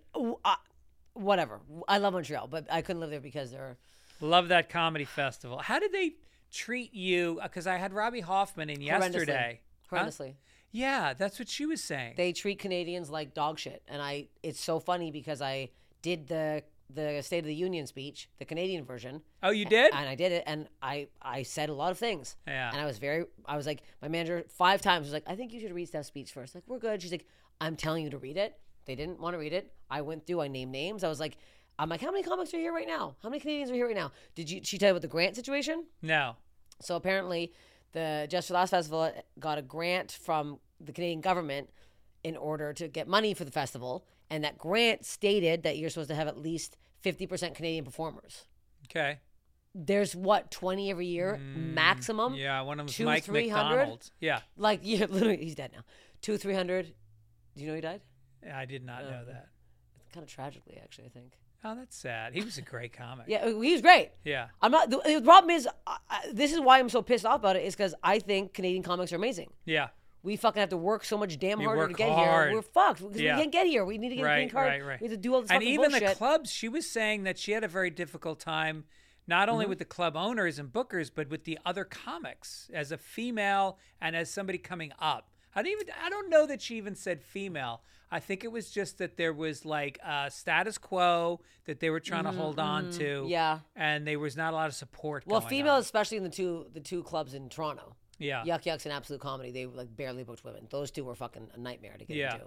S5: whatever. I love Montreal, but I couldn't live there because they're.
S4: Love that comedy festival. How did they treat you? Because I had Robbie Hoffman in yesterday.
S5: Horrendously.
S4: Huh? Yeah, that's what she was saying.
S5: They treat Canadians like dog shit, and it's so funny because I did the State of the Union speech, the Canadian version.
S4: Oh, you did?
S5: And I did it, and I said a lot of things.
S4: Yeah.
S5: And I was like, my manager 5 times was like, I think you should read Steph's speech first. Like, we're good. She's like, I'm telling you to read it. They didn't want to read it. I went through, I named names. I was like, I'm like, how many comics are here right now? How many Canadians are here right now? She tell you about the grant situation?
S4: No.
S5: So apparently, the Just for Laughs Festival got a grant from the Canadian government in order to get money for the festival. And that grant stated that you're supposed to have at least 50% Canadian performers.
S4: Okay.
S5: There's 20 every year maximum.
S4: Yeah, one of them was
S5: 200,
S4: Mike
S5: 300.
S4: McDonald. Yeah.
S5: Like, yeah, literally, he's dead now. 200, 300. Do you know he died?
S4: I did not know that.
S5: Kind of tragically, actually, I think.
S4: Oh, that's sad. He was a great comic.
S5: Yeah, he was great.
S4: Yeah.
S5: I'm not. The problem is, this is why I'm so pissed off about it. Is because I think Canadian comics are amazing.
S4: Yeah.
S5: We fucking have to work so much damn
S4: We
S5: harder
S4: work
S5: to get
S4: hard.
S5: here. We're fucked because
S4: Yeah.
S5: we can't get here. We need to get a green card.
S4: Right.
S5: We have to do all this
S4: And
S5: fucking
S4: even
S5: bullshit.
S4: the clubs, she was saying that she had a very difficult time, not only with the club owners and bookers, but with the other comics as a female and as somebody coming up. I don't know that she even said female. I think it was just that there was like a status quo that they were trying to hold on to.
S5: Yeah.
S4: And there was not a lot of support.
S5: Well,
S4: going
S5: female,
S4: on.
S5: especially in the two clubs in Toronto.
S4: Yeah.
S5: Yuck Yucks and Absolute Comedy, they like barely booked women. Those two were fucking a nightmare to get into.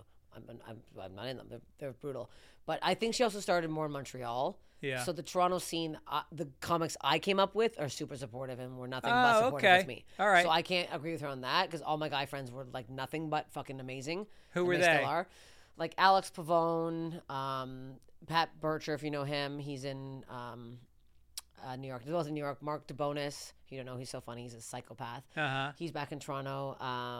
S5: I'm not in them. They're brutal. But I think she also started more in Montreal.
S4: Yeah.
S5: So the Toronto scene, the comics I came up with are super supportive and were nothing but supportive with me.
S4: All right.
S5: So I can't agree with her on that because all my guy friends were like nothing but fucking amazing.
S4: Who were
S5: they?
S4: they?
S5: Still are. Like Alex Pavone, Pat Bircher, if you know him, he's in New York. They're both in New York. Mark DeBonis, you don't know, he's so funny. He's a psychopath. He's back in Toronto.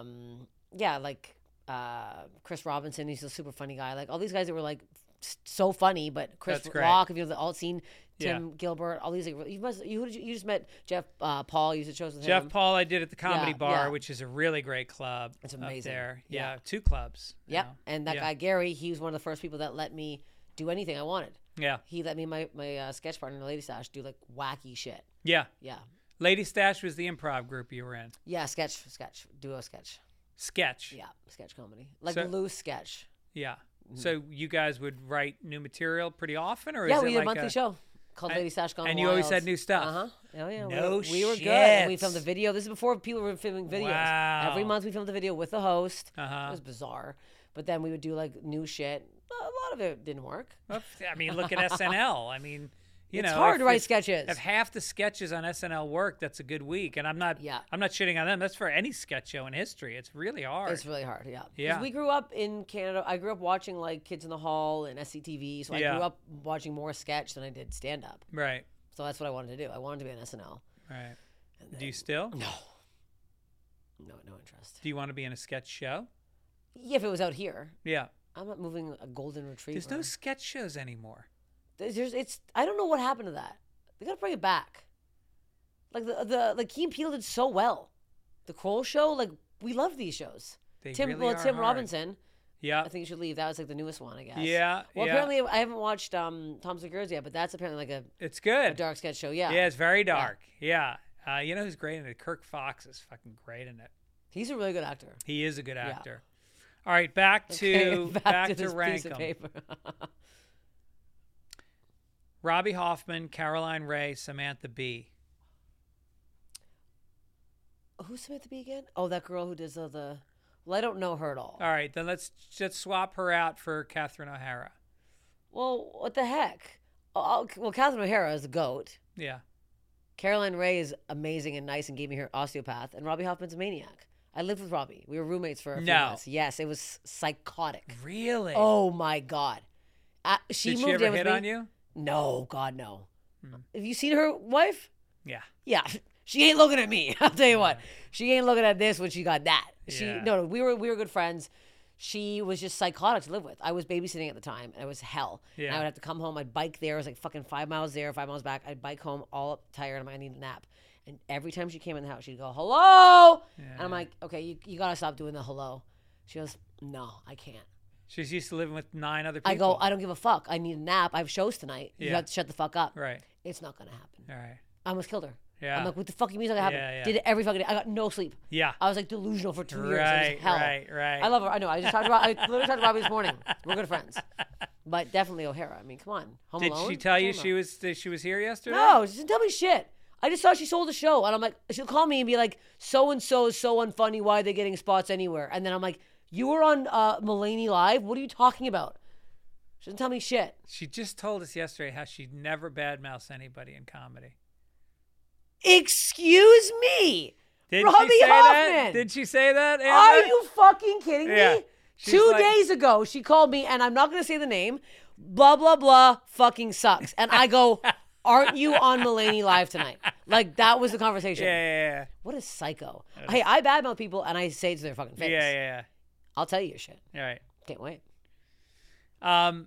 S5: Chris Robinson, he's a super funny guy. Like all these guys that were like so funny, but Chris Rock, if you know the alt scene, Tim Gilbert, all these. Like, you just met Jeff Paul. You did shows with him.
S4: Jeff Paul, I did at the Comedy Bar,
S5: yeah.
S4: which is a really great club.
S5: It's amazing.
S4: Up there.
S5: Yeah.
S4: 2 clubs.
S5: Yep. And that guy Gary, he was one of the first people that let me do anything I wanted.
S4: Yeah.
S5: He let me my sketch partner in Lady Stash do like wacky shit.
S4: Yeah.
S5: Yeah.
S4: Lady Stash was the improv group you were in.
S5: Yeah, sketch, duo sketch.
S4: Sketch.
S5: Yeah, sketch comedy. Like
S4: So-
S5: loose sketch.
S4: Yeah. So you guys would write new material pretty often, or
S5: Yeah,
S4: is
S5: we
S4: it
S5: did
S4: like
S5: a monthly show called Lady Stash Gone
S4: and you always
S5: Wild.
S4: had new stuff?
S5: Oh yeah.
S4: No
S5: we were
S4: shit.
S5: good. And we filmed a video. This is before people were filming videos.
S4: Wow.
S5: Every month we filmed a video with the host.
S4: Uh-huh.
S5: It was bizarre. But then we would do like new shit. A lot of it didn't work.
S4: Well, I mean, look at SNL. I mean,
S5: It's hard to write sketches.
S4: If half the sketches on SNL work, that's a good week. And I'm not shitting on them. That's for any sketch show in history. It's really hard.
S5: It's really hard, yeah. 'Cause
S4: Yeah.
S5: we grew up in Canada. I grew up watching like Kids in the Hall and SCTV. So I grew up watching more sketch than I did stand up.
S4: Right.
S5: So that's what I wanted to do. I wanted to be on SNL.
S4: Right. Do you still?
S5: No interest.
S4: Do you want to be in a sketch show?
S5: Yeah, if it was out here.
S4: Yeah.
S5: I'm not moving a golden retriever.
S4: There's no sketch shows anymore.
S5: I don't know what happened to that. They gotta bring it back. Like the Key and Peele did so well. The Kroll Show, like we love these shows.
S4: Tim
S5: Tim Robinson.
S4: Yeah.
S5: I think you should leave. That was like the newest one, I guess.
S4: Yeah.
S5: Well, apparently I haven't watched Tom Segura's yet, but that's apparently like
S4: it's good.
S5: a dark sketch show. Yeah.
S4: Yeah, it's very dark. Yeah. You know who's great in it? Kirk Fox is fucking great in it.
S5: He's a really good actor.
S4: He is a good actor. All right, back to
S5: this
S4: rank
S5: piece of
S4: 'em.
S5: paper.
S4: Robbie Hoffman, Caroline Ray, Samantha Bee.
S5: Who's Samantha Bee again? Oh, that girl who does the. Well, I don't know her at all.
S4: All right, then let's just swap her out for Catherine O'Hara.
S5: Well, what the heck? Well, Catherine O'Hara is the GOAT.
S4: Yeah.
S5: Caroline Ray is amazing and nice and gave me her osteopath, and Robbie Hoffman's a maniac. I lived with Robbie. We were roommates for a few months. Yes, it was psychotic.
S4: Really?
S5: Oh my God.
S4: Did she ever hit on you?
S5: No, God, no. Have you seen her wife?
S4: Yeah.
S5: Yeah. She ain't looking at me. I'll tell you what. She ain't looking at this when she got that. No, we were good friends. She was just psychotic to live with. I was babysitting at the time, and it was hell.
S4: Yeah.
S5: And I would have to come home. I'd bike there. It was like fucking 5 miles there, 5 miles back. I'd bike home all up tired. I'm like, I need a nap. And every time she came in the house, she'd go, hello. Yeah. And I'm like, okay, you got to stop doing the hello. She goes, no, I can't.
S4: She's used to living with 9 other people.
S5: I go, I don't give a fuck. I need a nap. I have shows tonight. You have to shut the fuck up.
S4: Right.
S5: It's not going to happen.
S4: All right.
S5: I almost killed her.
S4: Yeah.
S5: I'm like, what the fuck you mean it's not going to happen?
S4: Yeah.
S5: Did it every fucking day. I got no sleep.
S4: Yeah.
S5: I was like delusional for 2 years. It
S4: Right,
S5: was hell.
S4: right.
S5: I love her. I know. I literally talked to Robbie this morning. We're good friends. But definitely O'Hara. I mean, come on. Home
S4: Did
S5: Alone?
S4: she tell you she was here yesterday?
S5: No, she didn't tell me shit. I just thought she sold the show. And I'm like, she'll call me and be like, so-and-so is so unfunny. Why are they getting spots anywhere? And then I'm like, you were on Mulaney Live? What are you talking about? She didn't tell me shit.
S4: She just told us yesterday how she'd never badmouths anybody in comedy.
S5: Excuse me.
S4: Did
S5: Robbie
S4: she say
S5: Hoffman.
S4: that? Did she say that, Amber?
S5: Are you fucking kidding
S4: Yeah.
S5: me?
S4: She's
S5: 2
S4: like-
S5: days ago, she called me, and I'm not going to say the name, blah, blah, blah, fucking sucks. And I go, aren't you on Mulaney Live tonight? Like, that was the conversation.
S4: Yeah.
S5: What a psycho. Hey, I badmouth people, and I say it to their fucking face.
S4: Yeah.
S5: I'll tell you your shit.
S4: All right.
S5: Can't wait.
S4: Alanis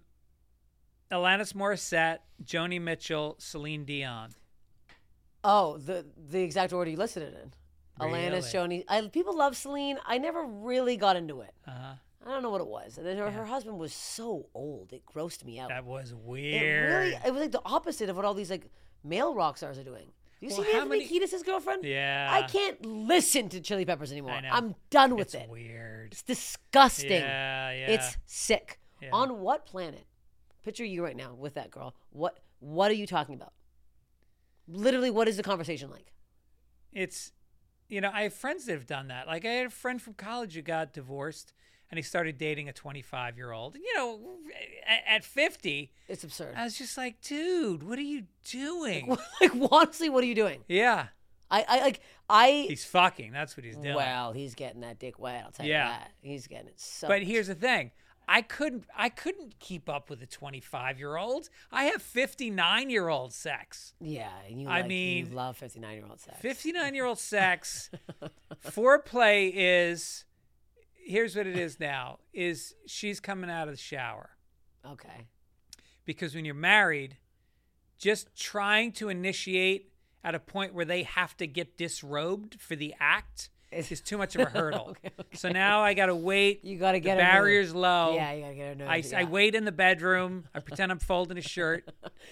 S4: Morissette, Joni Mitchell, Celine Dion.
S5: Oh, the exact order you listed it in. Alanis,
S4: Really?
S5: Joni. People love Celine. I never really got into it.
S4: Uh-huh.
S5: I don't know what it was. And then her husband was so old. It grossed me out.
S4: That was weird.
S5: It was like the opposite of what all these like male rock stars are doing. Do you see Anthony Kiedis' girlfriend?
S4: Yeah.
S5: I can't listen to Chili Peppers anymore.
S4: I know.
S5: I'm done with
S4: It's
S5: it.
S4: weird.
S5: It's disgusting.
S4: Yeah.
S5: It's sick.
S4: Yeah.
S5: On what planet? Picture you right now with that girl. What are you talking about? Literally, what is the conversation like?
S4: It's, I have friends that have done that. Like I had a friend from college who got divorced and he started dating a 25-year-old. At 50,
S5: It's absurd.
S4: I was just like, dude, what are you doing?
S5: Like, honestly, what are you doing?
S4: Yeah.
S5: He's
S4: fucking. That's what he's doing.
S5: Well, he's getting that dick wet. I'll tell you that. He's getting it so.
S4: But here's the thing. I couldn't keep up with a 25-year-old. I have 59-year-old sex.
S5: Yeah, and you love 59-year-old sex.
S4: 59-year-old sex. Foreplay is, here's what it is now, is she's coming out of the shower.
S5: Okay.
S4: Because when you're married, just trying to initiate at a point where they have to get disrobed for the act is too much of a hurdle. Okay. So now I got to wait.
S5: You got to get
S4: the barrier's low.
S5: Yeah, you got to get her.
S4: I wait in the bedroom. I pretend I'm folding a shirt.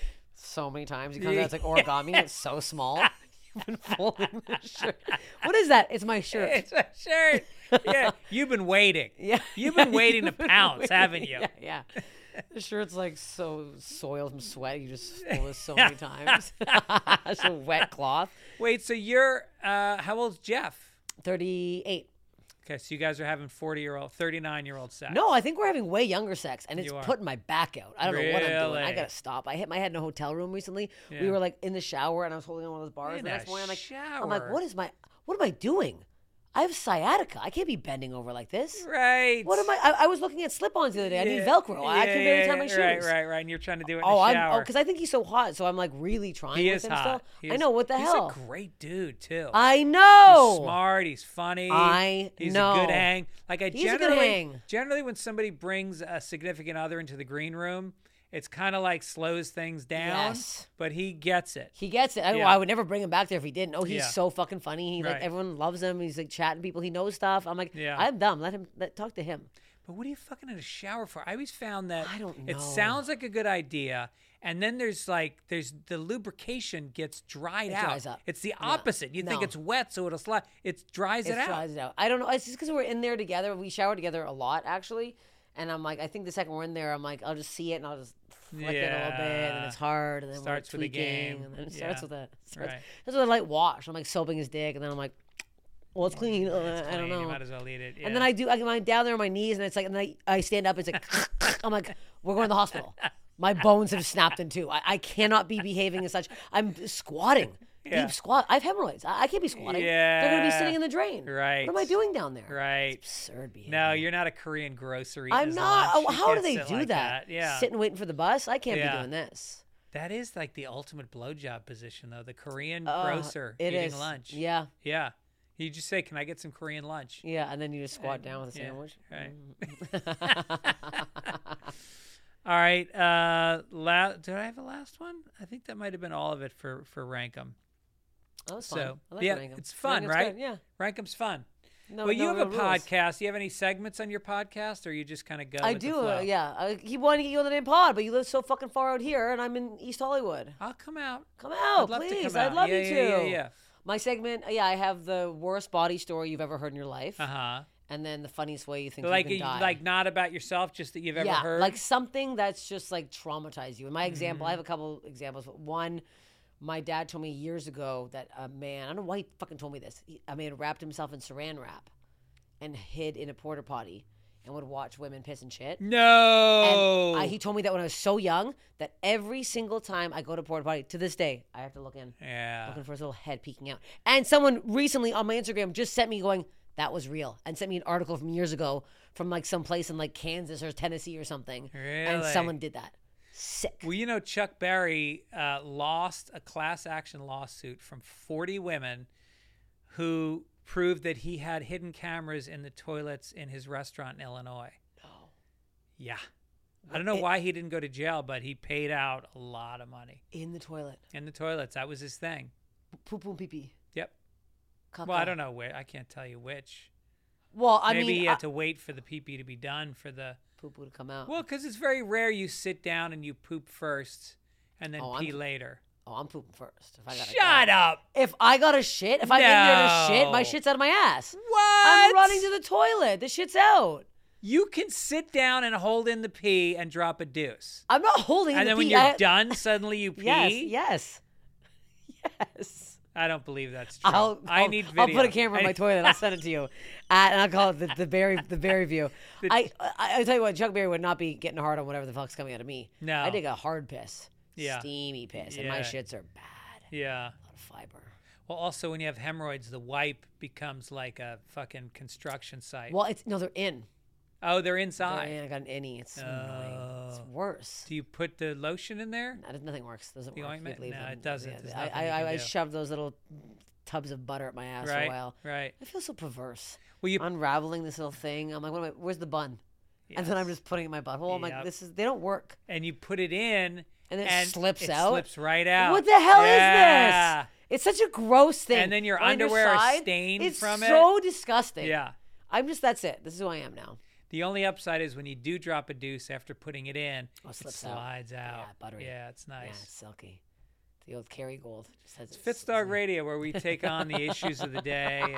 S5: So many times. You come out, it's like origami. It's so small. You've been folding the shirt. What is that? It's my shirt.
S4: It's my shirt. Yeah, you've been waiting.
S5: Yeah.
S4: You've been waiting to pounce, haven't you?
S5: Yeah. The shirt's like so soiled from sweat. You just fold it so many times. It's a wet cloth.
S4: Wait, so you're, how old's Jeff?
S5: 38.
S4: Okay, so you guys are having 39-year-old sex.
S5: No, I think we're having way younger sex, and it's
S4: You are.
S5: putting my back out. I don't know what I'm doing. I
S4: Really?
S5: gotta stop. I hit my head in a hotel room recently.
S4: Yeah.
S5: We were like in the shower, and I was holding on one of those bars.
S4: In
S5: The next
S4: a
S5: morning, I'm like,
S4: shower?
S5: what am I doing? I have sciatica. I can't be bending over like this.
S4: Right.
S5: What am I was looking at slip-ons the other day. I need Velcro. I can barely tie my shoes.
S4: Right. And you're trying to do it in the shower.
S5: Because I think he's so hot, so I'm like really trying
S4: He
S5: with
S4: is
S5: him
S4: hot.
S5: still. I know, what the hell?
S4: He's a great dude, too.
S5: I know.
S4: He's smart. He's funny. He's
S5: know.
S4: a good hang. Like
S5: He's a good hang.
S4: Generally, when somebody brings a significant other into the green room, it's kind of like slows things down.
S5: Yes.
S4: But he gets it.
S5: He gets it.
S4: Yeah.
S5: I would never bring him back there if he didn't. Oh, he's
S4: Yeah.
S5: so fucking funny. He
S4: Right.
S5: everyone loves him. He's like chatting people. He knows stuff. I'm like,
S4: Yeah.
S5: I'm dumb. Talk to him.
S4: But what are you fucking in a shower for? I always found that
S5: I don't know.
S4: it sounds like a good idea, and then there's the lubrication gets dried out.
S5: dries up.
S4: It's the opposite. You think
S5: No.
S4: it's wet, so it'll slide. It dries it out.
S5: Dries it out. I don't know. It's just because we're in there together. We shower together a lot, actually. And I'm like, I think the second we're in there, I'm like, I'll just see it and I'll just flick it a little bit, and then it's hard, and then
S4: Starts
S5: we're
S4: with a
S5: tweaking,
S4: game.
S5: and then it
S4: Yeah.
S5: starts with a
S4: Right.
S5: with a light wash. I'm like soaping his dick, and then I'm like, well, it's clean.
S4: It's
S5: I don't
S4: clean.
S5: know.
S4: You might as well eat it. Yeah.
S5: And then I'm down there on my knees, and it's like, and then I stand up. It's like, I'm like, we're going to the hospital. My bones have snapped in two. I cannot be behaving as such. I'm squatting. deep squat. I have hemorrhoids. I can't be squatting.
S4: Yeah.
S5: They're going to be sitting in the drain.
S4: Right.
S5: What am I doing down there?
S4: Right.
S5: It's absurd behavior.
S4: No, you're not a Korean grocer.
S5: I'm not.
S4: Lunch.
S5: Oh,
S4: You
S5: how do
S4: can't
S5: they
S4: sit
S5: do
S4: like
S5: that?
S4: Yeah.
S5: Sitting waiting for the bus? I can't
S4: Yeah.
S5: be doing this.
S4: That is like the ultimate blowjob position, though. The Korean grocer
S5: It
S4: eating
S5: is.
S4: lunch.
S5: Yeah.
S4: Yeah. You just say, "Can I get some Korean lunch?"
S5: Yeah, and then you just squat down with a
S4: Yeah,
S5: sandwich.
S4: right. All right. Did I have a last one? I think that might have been all of it for Rankum.
S5: That was
S4: So
S5: fun. I like
S4: yeah,
S5: Rankum.
S4: it's fun,
S5: Rankum's
S4: right?
S5: good, yeah.
S4: Rankum's fun.
S5: No,
S4: Well, you
S5: no
S4: have a
S5: real rules.
S4: podcast. Do you have any segments on your podcast, or you just kind of go?
S5: I
S4: with the
S5: do,
S4: flow?
S5: yeah. He wanted to get you on the damn pod, but you live so fucking far out here, and I'm in East Hollywood.
S4: I'll come out.
S5: Come out,
S4: I'd love to
S5: please.
S4: come out.
S5: I'd love
S4: Yeah,
S5: you
S4: yeah,
S5: to.
S4: yeah.
S5: My segment, I have the worst body story you've ever heard in your life,
S4: Uh-huh.
S5: and then the funniest way you think
S4: Like,
S5: you can die.
S4: like not about yourself, just that you've ever heard.
S5: like something that's just like traumatized you. In my example, I
S4: Mm-hmm.
S5: have a couple examples. But one, my dad told me years ago that a man, I don't know why he fucking told me this. A man wrapped himself in saran wrap and hid in a porta potty and would watch women piss and shit.
S4: No.
S5: And he told me that when I was so young that every single time I go to porta potty, to this day, I have to look in,
S4: Yeah.
S5: looking for his little head peeking out. And someone recently on my Instagram just sent me going, that was real, and sent me an article from years ago from like some place in like Kansas or Tennessee or something. And
S4: Really?
S5: someone did that. Sick.
S4: Well, you know, Chuck Berry lost a class action lawsuit from 40 women who proved that he had hidden cameras in the toilets in his restaurant in Illinois.
S5: No.
S4: Yeah. I don't know why he didn't go to jail, but he paid out a lot of money
S5: In the toilet.
S4: in the toilets. That was his thing.
S5: Poo poo pee pee.
S4: Yep.
S5: Caca.
S4: Well, I don't know where. I can't tell you which.
S5: Well, I
S4: Maybe
S5: mean,
S4: he had to wait for the pee-pee to be done for the...
S5: poo poo to come out.
S4: Well, because it's very rare you sit down and you poop first and then
S5: Oh,
S4: pee later.
S5: Oh, I'm pooping first. If I got
S4: Shut up.
S5: If I got a shit, if I'm in there to shit, my
S4: No.
S5: shit's out of my ass.
S4: What?
S5: I'm running to the toilet. The shit's out.
S4: You can sit down and hold in the pee and drop a deuce.
S5: I'm not holding
S4: And
S5: the
S4: then when
S5: pee.
S4: you're done, suddenly you pee?
S5: Yes.
S4: I don't believe that's true. I need video.
S5: I'll put a camera in my toilet. I'll send it to you, and I'll call it the Berry view. I tell you what, Chuck Berry would not be getting hard on whatever the fuck's coming out of me.
S4: No.
S5: I take a hard piss,
S4: Yeah.
S5: steamy piss, and my
S4: Yeah.
S5: shits are bad.
S4: Yeah.
S5: A lot of fiber.
S4: Well, also, when you have hemorrhoids, the wipe becomes like a fucking construction site.
S5: Well, they're in.
S4: Oh, they're inside.
S5: I got an innie. It's so annoying. It's worse.
S4: Do you put the lotion in there?
S5: Nothing works. Doesn't
S4: The
S5: work.
S4: ointment?
S5: You leave
S4: No,
S5: them.
S4: it doesn't.
S5: Yeah,
S4: There's nothing you
S5: I
S4: can do.
S5: shoved those little tubs of butter up my ass for a
S4: Right,
S5: while.
S4: right.
S5: I feel so perverse.
S4: Well, you
S5: Unraveling this little thing. I'm like, where's the bun? And then I'm just putting it in my butthole. I'm
S4: Yep.
S5: like, they don't work.
S4: and you put it in,
S5: And it slips out?
S4: Slips right out.
S5: What the hell
S4: Yeah.
S5: is this? It's such a gross thing.
S4: And then your
S5: On
S4: underwear is
S5: side,
S4: stained
S5: it's
S4: from it.
S5: so disgusting.
S4: Yeah.
S5: That's it. This is who I am now.
S4: The only upside is when you do drop a deuce after putting it in,
S5: Oh, it
S4: it
S5: slips out.
S4: slides out.
S5: Yeah, buttery.
S4: Yeah, it's nice.
S5: Yeah, it's silky. The old Kerrygold. Just has
S4: Fitz Dog Radio, where we take on the issues of the day.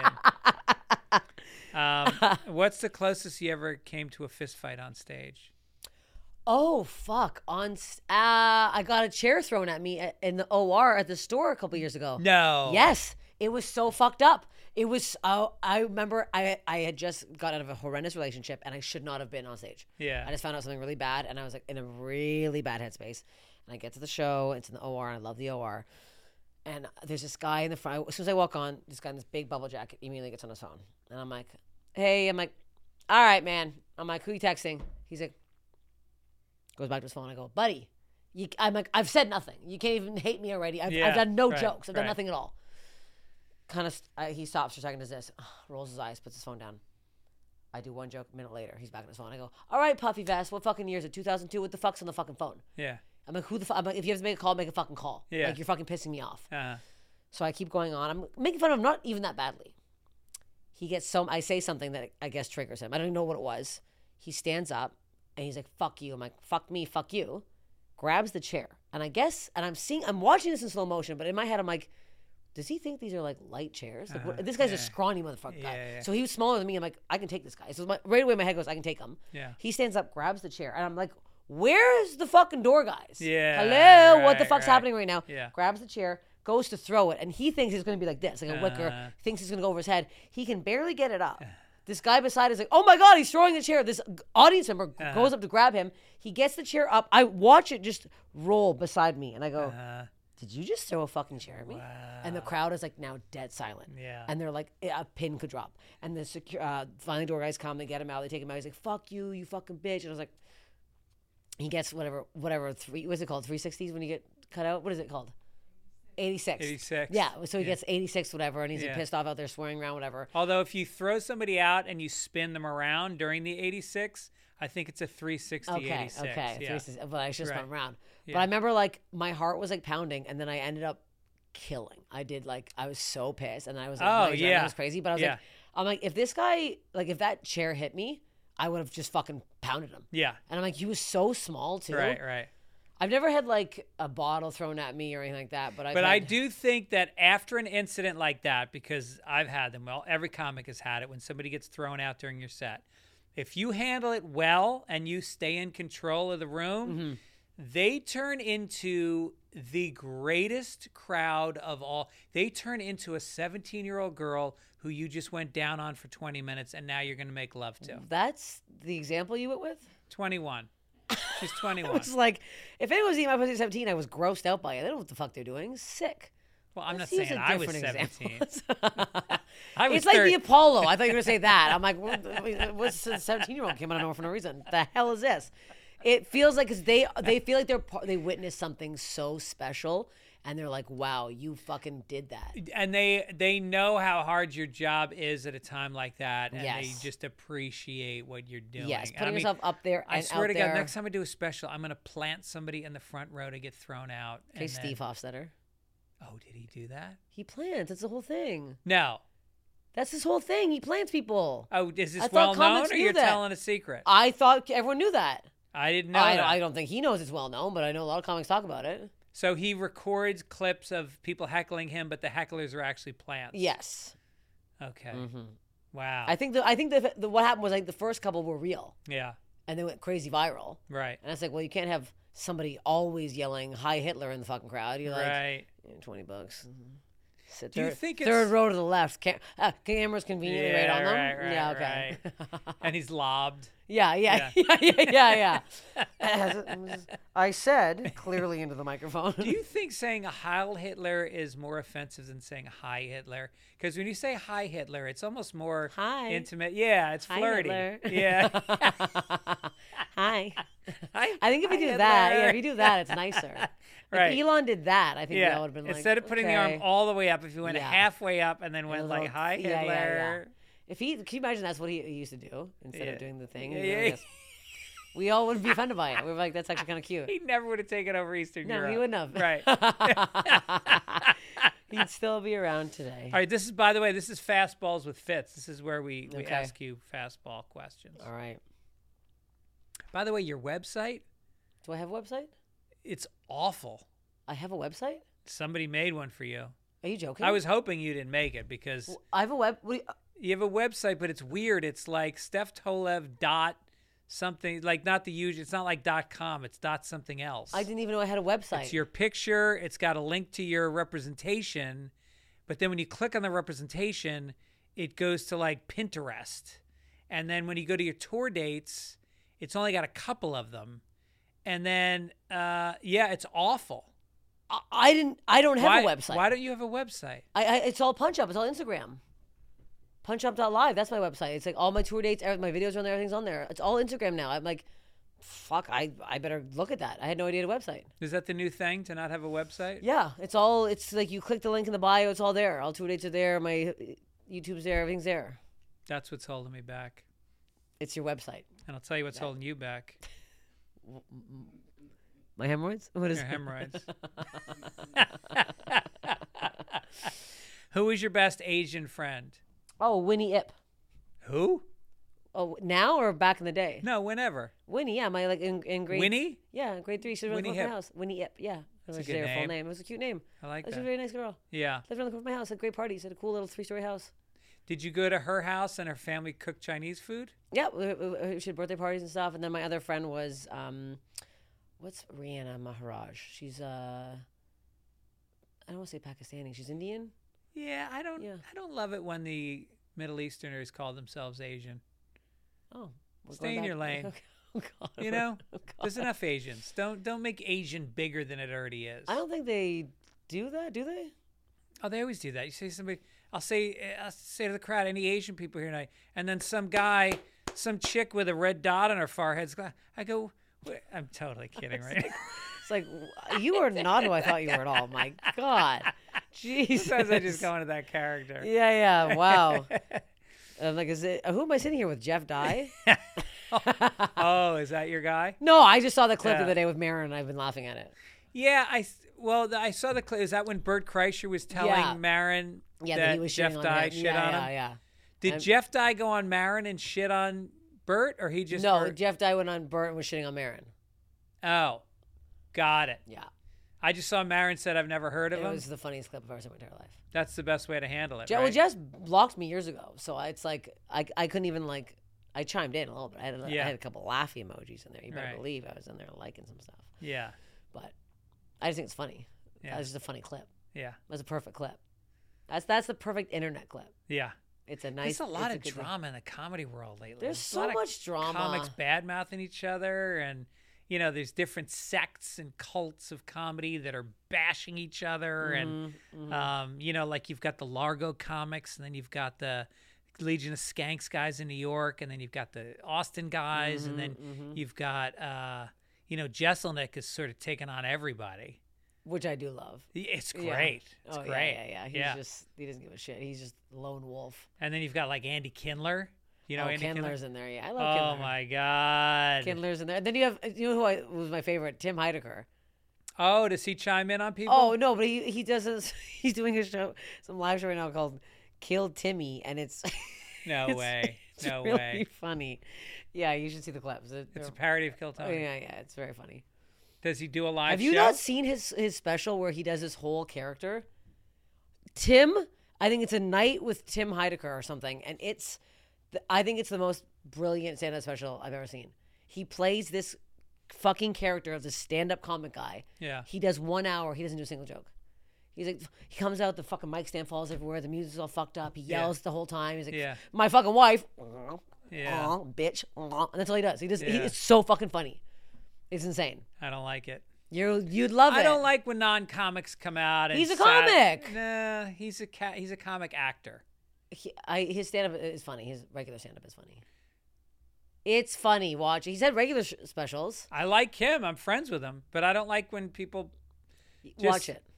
S4: And, what's the closest you ever came to a fist fight on stage?
S5: Oh, fuck. I got a chair thrown at me in the OR at the store a couple years ago.
S4: No.
S5: Yes. It was so fucked up. It was, I remember I had just got out of a horrendous relationship and I should not have been on stage.
S4: Yeah.
S5: I just found out something really bad and I was like in a really bad headspace. And I get to the show, it's in the OR, and I love the OR. And there's this guy in the front. As soon as I walk on, this guy in this big bubble jacket immediately gets on his phone. And I'm like, hey, all right, man. I'm like, who you texting? He's like, goes back to his phone. I go, buddy. I'm like, I've said nothing. You can't even hate me already. I've done no jokes. I've done nothing at all. He stops for a second, does this, rolls his eyes, puts his phone down. I do one joke, a minute later, he's back on his phone. I go, all right, Puffy Vest, what fucking year is it? 2002? What the fuck's on the fucking phone?
S4: Yeah.
S5: I'm like, who the fuck? I'm like, if you have to make a call, make a fucking call.
S4: Yeah.
S5: Like, you're fucking pissing me off.
S4: Uh-huh.
S5: So I keep going on. I'm making fun of him, not even that badly. He gets I say something that I guess triggers him. I don't even know what it was. He stands up and he's like, fuck you. I'm like, fuck me, fuck you. Grabs the chair. And I'm watching this in slow motion, but in my head, I'm like, does he think these are like light chairs? Like, this guy's a scrawny motherfucker guy.
S4: Yeah.
S5: So he was smaller than me. I'm like, I can take this guy. So right away, my head goes, I can take him.
S4: Yeah.
S5: He stands up, grabs the chair. And I'm like, where's the fucking door guys?
S4: Yeah,
S5: Hello? What the
S4: right,
S5: fuck's
S4: right.
S5: happening right now?
S4: Yeah.
S5: Grabs the chair, goes to throw it. And he thinks it's going to be like this, like a wicker. Thinks it's going to go over his head. He can barely get it up. This guy beside is like, oh my God, he's throwing the chair. This audience member goes up to grab him. He gets the chair up. I watch it just roll beside me. And I go, did you just throw a fucking chair at me?
S4: Wow.
S5: And the crowd is like now dead silent.
S4: Yeah.
S5: And they're like, a pin could drop. And the finally door guys come, they get him out, they take him out. He's like, fuck you, you fucking bitch. And I was like, he gets whatever, what's it called? 360s when you get cut out? What is it called? 86.
S4: 86.
S5: Yeah, so he gets 86 whatever, and he's
S4: Yeah.
S5: pissed off out there swearing around, whatever.
S4: Although if you throw somebody out and you spin them around during the 86, I think it's a 360
S5: Okay,
S4: 86.
S5: okay.
S4: Yeah.
S5: 360, but I should
S4: Right.
S5: spun around.
S4: Yeah.
S5: But I remember like my heart was like pounding, and then I ended up killing. I was so pissed, and I was like,
S4: Oh,
S5: my adrenaline
S4: yeah.
S5: was crazy. But I was
S4: Yeah.
S5: like, I'm like, if this guy, like, if that chair hit me, I would have just fucking pounded him.
S4: Yeah.
S5: And I'm like, he was so small too.
S4: Right.
S5: I've never had like a bottle thrown at me or anything like that, but
S4: I do think that after an incident like that, because I've had them, well, every comic has had it when somebody gets thrown out during your set. If you handle it well and you stay in control of the room, they turn into the greatest crowd of all. They turn into a 17-year-old girl who you just went down on for 20 minutes and now you're going to make love to.
S5: That's the example you went with?
S4: 21. She's
S5: It
S4: 21.
S5: was like, if anyone was eating my pussy at 17, I was grossed out by it. They don't know what the fuck they're doing. Sick.
S4: Well, I'm not
S5: Let's use
S4: saying
S5: a
S4: I was
S5: different
S4: 17.
S5: example.
S4: I was
S5: It's like
S4: 30.
S5: the Apollo. I thought you were going to say that. I'm like, what's the 17-year-old came out of nowhere for no reason? The hell is this? It feels like, because they feel like they witnessed something so special, and they're like, wow, you fucking did that.
S4: And they know how hard your job is at a time like that, and they
S5: Yes.
S4: just appreciate what you're doing.
S5: Yes,
S4: And
S5: putting
S4: I mean,
S5: yourself up there
S4: I
S5: and
S4: swear
S5: out
S4: to
S5: there.
S4: God, next time I do a special, I'm going to plant somebody in the front row to get thrown out.
S5: Okay,
S4: and then-
S5: Steve Hofstetter.
S4: Oh, did he do that?
S5: He plants. It's the whole thing.
S4: No.
S5: That's his whole thing. He plants people.
S4: Oh, is this
S5: I thought
S4: well known,
S5: comics
S4: or
S5: knew
S4: you're
S5: that.
S4: telling a secret?
S5: I thought everyone knew that.
S4: I didn't know that.
S5: I don't think he knows it's well known, but I know a lot of comics talk about it.
S4: So he records clips of people heckling him, but the hecklers are actually plants.
S5: Yes.
S4: Okay.
S5: Mm-hmm.
S4: Wow.
S5: I think the what happened was like the first couple were real,
S4: yeah.
S5: and they went crazy viral.
S4: Right.
S5: And I was like, well, you can't have somebody always yelling "Hi Hitler" in the fucking crowd. You're like,
S4: Right.
S5: $20. Sit
S4: Do you
S5: third,
S4: think
S5: third
S4: it's-
S5: row to the left? Camera's conveniently right on them.
S4: Right,
S5: Yeah, okay.
S4: right. And he's lobbed.
S5: Yeah. I said clearly into the microphone.
S4: Do you think saying Heil Hitler is more offensive than saying Hi Hitler? Because when you say Hi Hitler, it's almost more
S5: Hi.
S4: intimate. Yeah, it's
S5: Hi,
S4: flirty.
S5: Hitler.
S4: Yeah.
S5: Hi.
S4: Hi-
S5: I think if you
S4: Hi,
S5: do that,
S4: Hitler.
S5: if you do that, it's nicer.
S4: Right.
S5: If Elon did that, I think that
S4: Yeah.
S5: would have been like,
S4: Instead of putting the
S5: okay.
S4: arm all the way up, if you went
S5: Yeah.
S4: halfway up and then
S5: And
S4: went
S5: a
S4: like
S5: little-
S4: Hi
S5: yeah,
S4: Hitler.
S5: yeah, yeah. If he, can you imagine that's what he used to do instead
S4: Yeah.
S5: of doing the thing?
S4: Yeah,
S5: He really
S4: yeah.
S5: just- we all would be offended by it. We were like, that's actually kind of cute.
S4: He never would have taken over Eastern
S5: No,
S4: Europe.
S5: he wouldn't have.
S4: Right.
S5: He'd still be around today.
S4: All right, this is, by the way, this is Fastballs with Fitz. This is where we
S5: Okay.
S4: ask you fastball questions.
S5: All right.
S4: By the way, your website,
S5: Do I have a website?
S4: it's awful.
S5: I have a website?
S4: Somebody made one for you.
S5: Are you joking?
S4: I was hoping you didn't make it because
S5: I have a web. What do
S4: you have a website, but it's weird. It's like Steph Tolev dot something, like not the usual. It's not like .com. It's dot something else.
S5: I didn't even know I had a website.
S4: It's your picture. It's got a link to your representation, but then when you click on the representation, it goes to like Pinterest, and then when you go to your tour dates, it's only got a couple of them, and then it's awful.
S5: I don't have a website.
S4: Why don't you have a website?
S5: It's all Punch Up. It's all Instagram. PunchUp.live. That's my website. It's like all my tour dates, my videos are on there. Everything's on there. It's all Instagram now. I'm like, fuck. I better look at that. I had no idea I had a website.
S4: Is that the new thing, to not have a website?
S5: Yeah, it's like you click the link in the bio. It's all there. All tour dates are there. My YouTube's there. Everything's there.
S4: That's what's holding me back.
S5: It's your website.
S4: And I'll tell you what's holding you back.
S5: My hemorrhoids? What is
S4: Your
S5: it?
S4: hemorrhoids. Who is your best Asian friend?
S5: Oh, Winnie Ip.
S4: Who?
S5: Oh, now or back in the day?
S4: No, whenever.
S5: Winnie, yeah, my like in grade.
S4: Winnie?
S5: Yeah, grade 3. She lived
S4: Winnie
S5: around the corner
S4: Hip.
S5: of my house. Winnie Ip, yeah.
S4: That's a
S5: I should
S4: good
S5: say her full
S4: name.
S5: name. It was a cute name.
S4: I like
S5: She's a
S4: that.
S5: very nice girl.
S4: Yeah.
S5: Lived around the corner of my house. Had great parties. Had a cool little 3-story house.
S4: Did you go to her house and her family cooked Chinese food?
S5: Yeah, she had birthday parties and stuff. And then my other friend was, what's Rihanna Maharaj? She's, I don't want to say Pakistani. She's Indian.
S4: Yeah, I don't.
S5: Yeah.
S4: I don't love it when the Middle Easterners call themselves Asian.
S5: Oh, we're
S4: Stay
S5: going
S4: in
S5: back-
S4: your lane.
S5: Oh, God.
S4: You know,
S5: Oh, God.
S4: there's enough Asians. Don't make Asian bigger than it already is.
S5: I don't think they do that? Do they?
S4: Oh, they always do that. You say somebody, I'll say to the crowd, any Asian people here tonight, and then some chick with a red dot on her forehead. I go, I'm totally kidding, right?
S5: It's like, you are not who I thought you were at all. My God. Jesus.
S4: Sometimes I just go into that character.
S5: Yeah. Wow. I'm like, who am I sitting here with? Jeff Dye?
S4: Oh, is that your guy?
S5: No, I just saw the clip the other day with Marin, and I've been laughing at it.
S4: Yeah, I saw the clip. Is that when Bert Kreischer was telling Marin that
S5: he was
S4: Jeff Dye shit on him?
S5: Yeah.
S4: Did Jeff Dye go on Marin and shit on Bert, or he just
S5: Jeff Dye went on Bert and was shitting on Marin.
S4: Oh, got it.
S5: Yeah.
S4: I just saw Marin said I've never heard of him.
S5: It was the funniest clip I've ever seen in my entire life.
S4: That's the best way to handle it,
S5: Well,
S4: right?
S5: Jess blocked me years ago, so it's like I couldn't even I chimed in a little bit. I had a couple laughy emojis in there. You better believe I was in there liking some stuff.
S4: Yeah.
S5: But I just think it's funny.
S4: Yeah.
S5: That was just a funny clip.
S4: Yeah.
S5: That's a perfect clip. That's the perfect internet clip.
S4: Yeah.
S5: It's a nice.
S4: There's a lot of drama in the comedy world lately.
S5: There's so much drama.
S4: Comics bad-mouthing each other, and there's different sects and cults of comedy that are bashing each other, and like you've got the Largo comics, and then you've got the Legion of Skanks guys in New York, and then you've got the Austin guys, and then you've got Jeselnik is sort of taking on everybody.
S5: Which I do love.
S4: It's great.
S5: Yeah.
S4: It's great.
S5: Yeah. He doesn't give a shit. He's just a lone wolf.
S4: And then you've got like Andy Kindler. Andy
S5: Kindler's in there. Yeah, I love Kindler.
S4: Oh my God.
S5: Kindler's in there. And then you have, was my favorite? Tim Heidecker.
S4: Oh, does he chime in on people?
S5: Oh no, but he doesn't. He's doing his show, some live show right now called "Kill Timmy," and it's
S4: no way.
S5: It's really funny. Yeah, you should see the clips.
S4: It's a parody of Kill Tony.
S5: Oh, yeah, it's very funny.
S4: Does he do a live show?
S5: Have you not seen his special where he does his whole character? I think it's A Night with Tim Heidecker or something, and I think it's the most brilliant stand-up special I've ever seen. He plays this fucking character of this stand-up comic guy.
S4: Yeah.
S5: He does 1 hour. He doesn't do a single joke. He's like, he comes out, the fucking mic stand falls everywhere. The music's all fucked up. He yells the whole time. He's like, my fucking wife, bitch, and that's all he does. It's so fucking funny. It's insane.
S4: I don't like it.
S5: You'd love it.
S4: I don't like when non-comics come out. And
S5: he's a comic.
S4: Nah, he's a comic actor.
S5: His stand-up is funny. His regular stand-up is funny. It's funny. Watch. He's had regular specials.
S4: I like him. I'm friends with him, but I don't like when people
S5: watch it.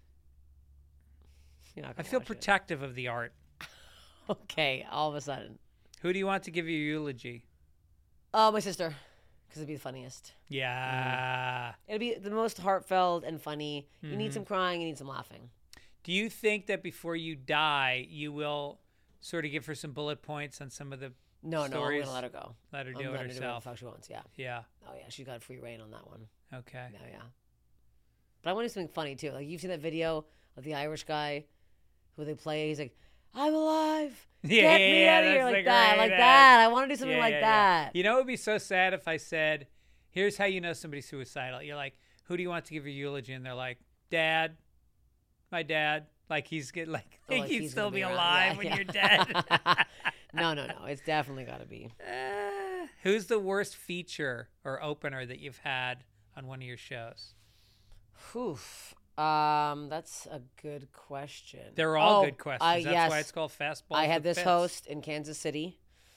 S4: I feel protective of the art.
S5: Okay, all of a sudden.
S4: Who do you want to give your eulogy?
S5: Oh, my sister, because it'd be the funniest.
S4: Yeah.
S5: It'd be the most heartfelt and funny. You need some crying, you need some laughing.
S4: Do you think that before you die, you will sort of give her some bullet points on some of the stories?
S5: No, I'm going to let her go.
S4: Let her do it
S5: her
S4: herself.
S5: do whatever the fuck she wants, yeah.
S4: Yeah.
S5: Oh, yeah, she's got free reign on that one.
S4: Okay.
S5: Yeah. But I want to do something funny, too. Like, you've seen that video of the Irish guy who they play. He's like, I'm alive. Get me out of here. Like that. I want to do something like that.
S4: You know, it would be so sad if I said, here's how you know somebody's suicidal. You're like, who do you want to give your eulogy? And they're like, Dad. My dad. Like, he'd still be alive when you're dead.
S5: No. It's definitely got to be.
S4: Who's the worst feature or opener that you've had on one of your shows?
S5: Oof. That's a good question.
S4: They're all good questions. That's why it's called Fastball.
S5: I had this host in Kansas City.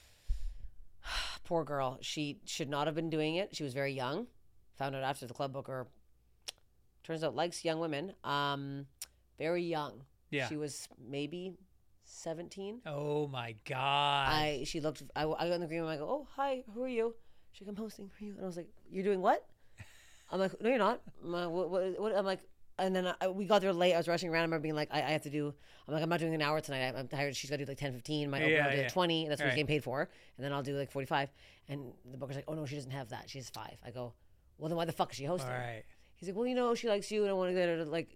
S5: Poor girl. She should not have been doing it. She was very young. Found out after the club booker. Turns out likes young women. Very young.
S4: Yeah.
S5: She was maybe 17.
S4: Oh my God.
S5: She looked. I got in the green room. I go, oh hi, who are you? She's like, I'm hosting for you. And I was like, you're doing what? I'm like, no, you're not. What? I'm like. And then we got there late. I was rushing around. I remember being like, I have to do. I'm like, I'm not doing an hour tonight. I'm tired. She's got to do like 10:15. My opener will do like 20. And that's what she's getting paid for. And then I'll do like 45. And the booker's like, oh no, she doesn't have that. She has 5. I go, well then why the fuck is she hosting?
S4: All right.
S5: He's like, well, she likes you, and I want to get her to like.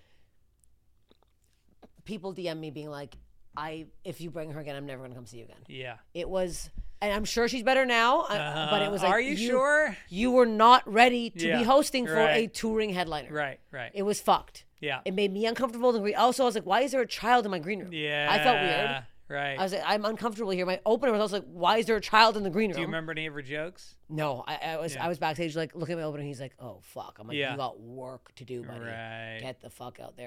S5: People DM me being like, if you bring her again, I'm never going to come see you again.
S4: Yeah.
S5: It was. And I'm sure she's better now, but it was like,
S4: are you sure?
S5: You were not ready to be hosting for a touring headliner.
S4: Right.
S5: It was fucked.
S4: Yeah.
S5: It made me uncomfortable. Also, I was like, why is there a child in my green room?
S4: Yeah.
S5: I felt weird.
S4: Right.
S5: I was like, I'm uncomfortable here. My opener was also like, why is there a child in the green room?
S4: Do you remember any of her jokes?
S5: No. I was backstage like looking at my opener and he's like, oh, fuck. I'm like,
S4: you
S5: got work to do, buddy.
S4: Right.
S5: Get the fuck out there.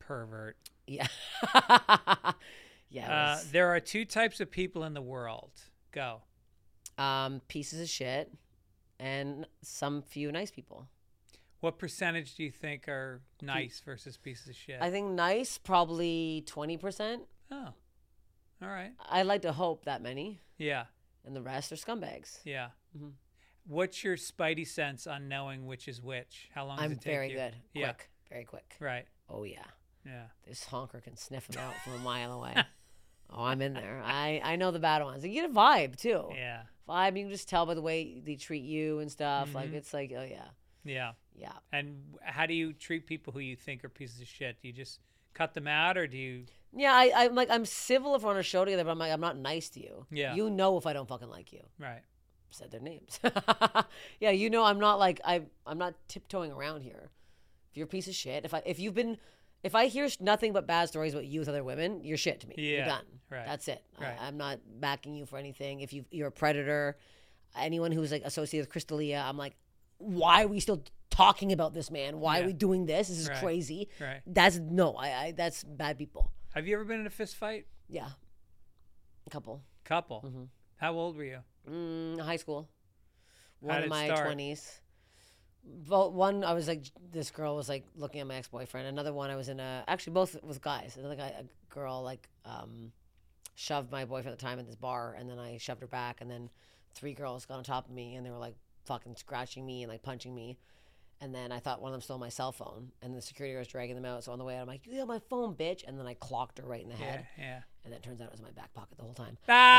S4: pervert.
S5: Yeah. Yeah. it was,
S4: There are two types of people in the world. Go.
S5: pieces of shit and some few nice people.
S4: What percentage do you think are nice versus pieces of shit?
S5: I think nice, probably 20%.
S4: Oh, all right.
S5: I like to hope that many.
S4: Yeah,
S5: And the rest are scumbags.
S4: yeah.
S5: Mhm.
S4: What's your spidey sense on knowing which is which? How long does
S5: I'm
S4: it take
S5: very
S4: you?
S5: good.
S4: Yeah,
S5: Quick. Very quick.
S4: right.
S5: Oh, yeah.
S4: Yeah.
S5: This honker can sniff them out from a mile away. Oh, I'm in there. I know the bad ones. You get a vibe, too.
S4: Yeah,
S5: Vibe, you can just tell by the way they treat you and stuff. Like,
S4: Mhm.
S5: it's like, oh, yeah.
S4: yeah.
S5: Yeah.
S4: And how do you treat people who you think are pieces of shit? Do you just cut them out, or do you?
S5: Yeah, I'm like, I'm civil if we're on a show together, but I'm like, I'm not nice to you.
S4: Yeah.
S5: You know if I don't fucking like you.
S4: Right.
S5: Said their names. Yeah, you know I'm not like I'm not tiptoeing around here. If you're a piece of shit, if I hear nothing but bad stories about you with other women, you're shit to me. You're
S4: Yeah,
S5: done.
S4: right,
S5: That's it.
S4: right.
S5: I'm not backing you for anything. If you're a predator, anyone who's like associated with Crystalia, I'm like, why are we still talking about this man? Why
S4: Yeah.
S5: are we doing this? This is
S4: Right,
S5: crazy.
S4: right.
S5: That's no. I that's bad people.
S4: Have you ever been in a fist fight?
S5: Yeah, a couple.
S4: Couple.
S5: Mhm.
S4: How old were you?
S5: High school.
S4: How
S5: One
S4: did
S5: in
S4: it
S5: my
S4: start?
S5: 20s. One, I was like, this girl was like looking at my ex-boyfriend. Another one, I was in actually both with guys. Another guy, a girl like shoved my boyfriend at the time in this bar, and then I shoved her back, and then 3 girls got on top of me, and they were like fucking scratching me and like punching me. And then I thought one of them stole my cell phone, and the security was dragging them out. So on the way out, I'm like, "You have my phone, bitch!" And then I clocked her right in the head.
S4: Yeah.
S5: And then it turns out it was in my back pocket the whole time.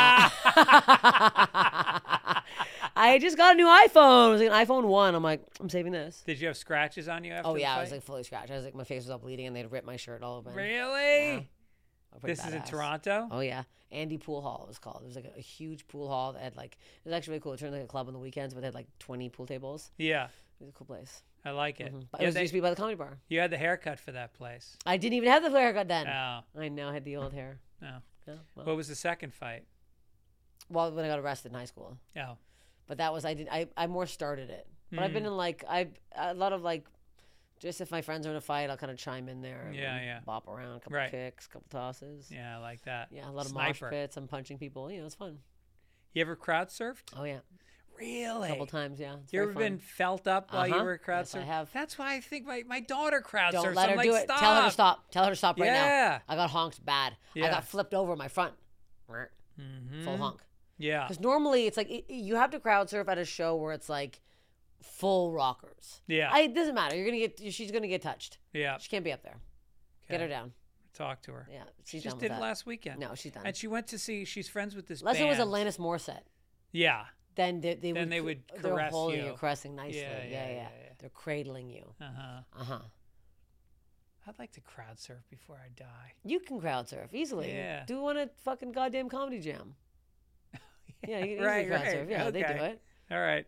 S4: Ah!
S5: I just got a new iPhone. It was like an iPhone 1. I'm like, I'm saving this.
S4: Did you have scratches on you after?
S5: Oh
S4: the
S5: yeah, I
S4: fight?
S5: was like fully scratched. I was like, my face was all bleeding, and they'd ripped my shirt all open.
S4: Really?
S5: Yeah. Pretty
S4: This is in
S5: badass.
S4: Toronto.
S5: Oh yeah, Andy Pool Hall it was called. It was like a huge pool hall that had like it was actually really cool. It turned like a club on the weekends, but they had like 20 pool tables.
S4: Yeah,
S5: It was a cool place.
S4: I like it.
S5: But
S4: Yeah,
S5: it used to be by the comedy bar.
S4: you had the haircut for that place.
S5: I didn't even have the haircut then.
S4: Oh,
S5: I know I had the old hair.
S4: no.
S5: Yeah,
S4: What was the second fight?
S5: well, when I got arrested in high school.
S4: Oh,
S5: But that was I more started it. But I've been in like a lot of like just if my friends are in a fight, I'll kind of chime in there. And
S4: Yeah.
S5: bop around, a couple
S4: Right.
S5: kicks, a couple tosses.
S4: yeah, I like that.
S5: Yeah, a lot of
S4: Sniper.
S5: mosh pits. I'm punching people. You know, it's fun.
S4: You ever crowd surfed?
S5: Oh yeah,
S4: Really?
S5: a couple times. Yeah. It's
S4: You
S5: very
S4: ever
S5: fun.
S4: been felt up while you
S5: Uh-huh.
S4: were crowd
S5: Yes, I
S4: surfing?
S5: have.
S4: That's why I think my daughter crowd
S5: Don't
S4: surfs.
S5: let her
S4: I'm
S5: do
S4: like,
S5: it. Tell her to stop. Tell her to stop right
S4: Yeah.
S5: now. I got honked bad.
S4: Yeah.
S5: I got flipped over my front.
S4: Mm-hmm.
S5: Full honk.
S4: Yeah.
S5: Because normally it's like you have to crowd surf at a show where it's like full rockers.
S4: Yeah.
S5: It doesn't matter. She's gonna get touched.
S4: Yeah.
S5: She can't be up there. Get her
S4: Okay.
S5: down.
S4: Talk to her.
S5: Yeah,
S4: She
S5: she's
S4: just
S5: done
S4: did
S5: with
S4: it
S5: that.
S4: last weekend.
S5: No, she's done.
S4: And she went to see. She's friends with this
S5: Unless
S4: band.
S5: it was Alanis Morissette,
S4: Yeah.
S5: then they
S4: would
S5: they're
S4: caress
S5: holding
S4: you.
S5: you, caressing nicely.
S4: Yeah,
S5: Yeah,
S4: yeah.
S5: They're cradling you.
S4: Uh huh.
S5: Uh huh.
S4: I'd like to crowd surf before I die.
S5: You can crowd surf easily.
S4: Yeah.
S5: Do one at fucking goddamn comedy jam. Yeah, you can
S4: Right,
S5: easily crowd
S4: right.
S5: surf. Yeah, they do
S4: Okay.
S5: it.
S4: All right.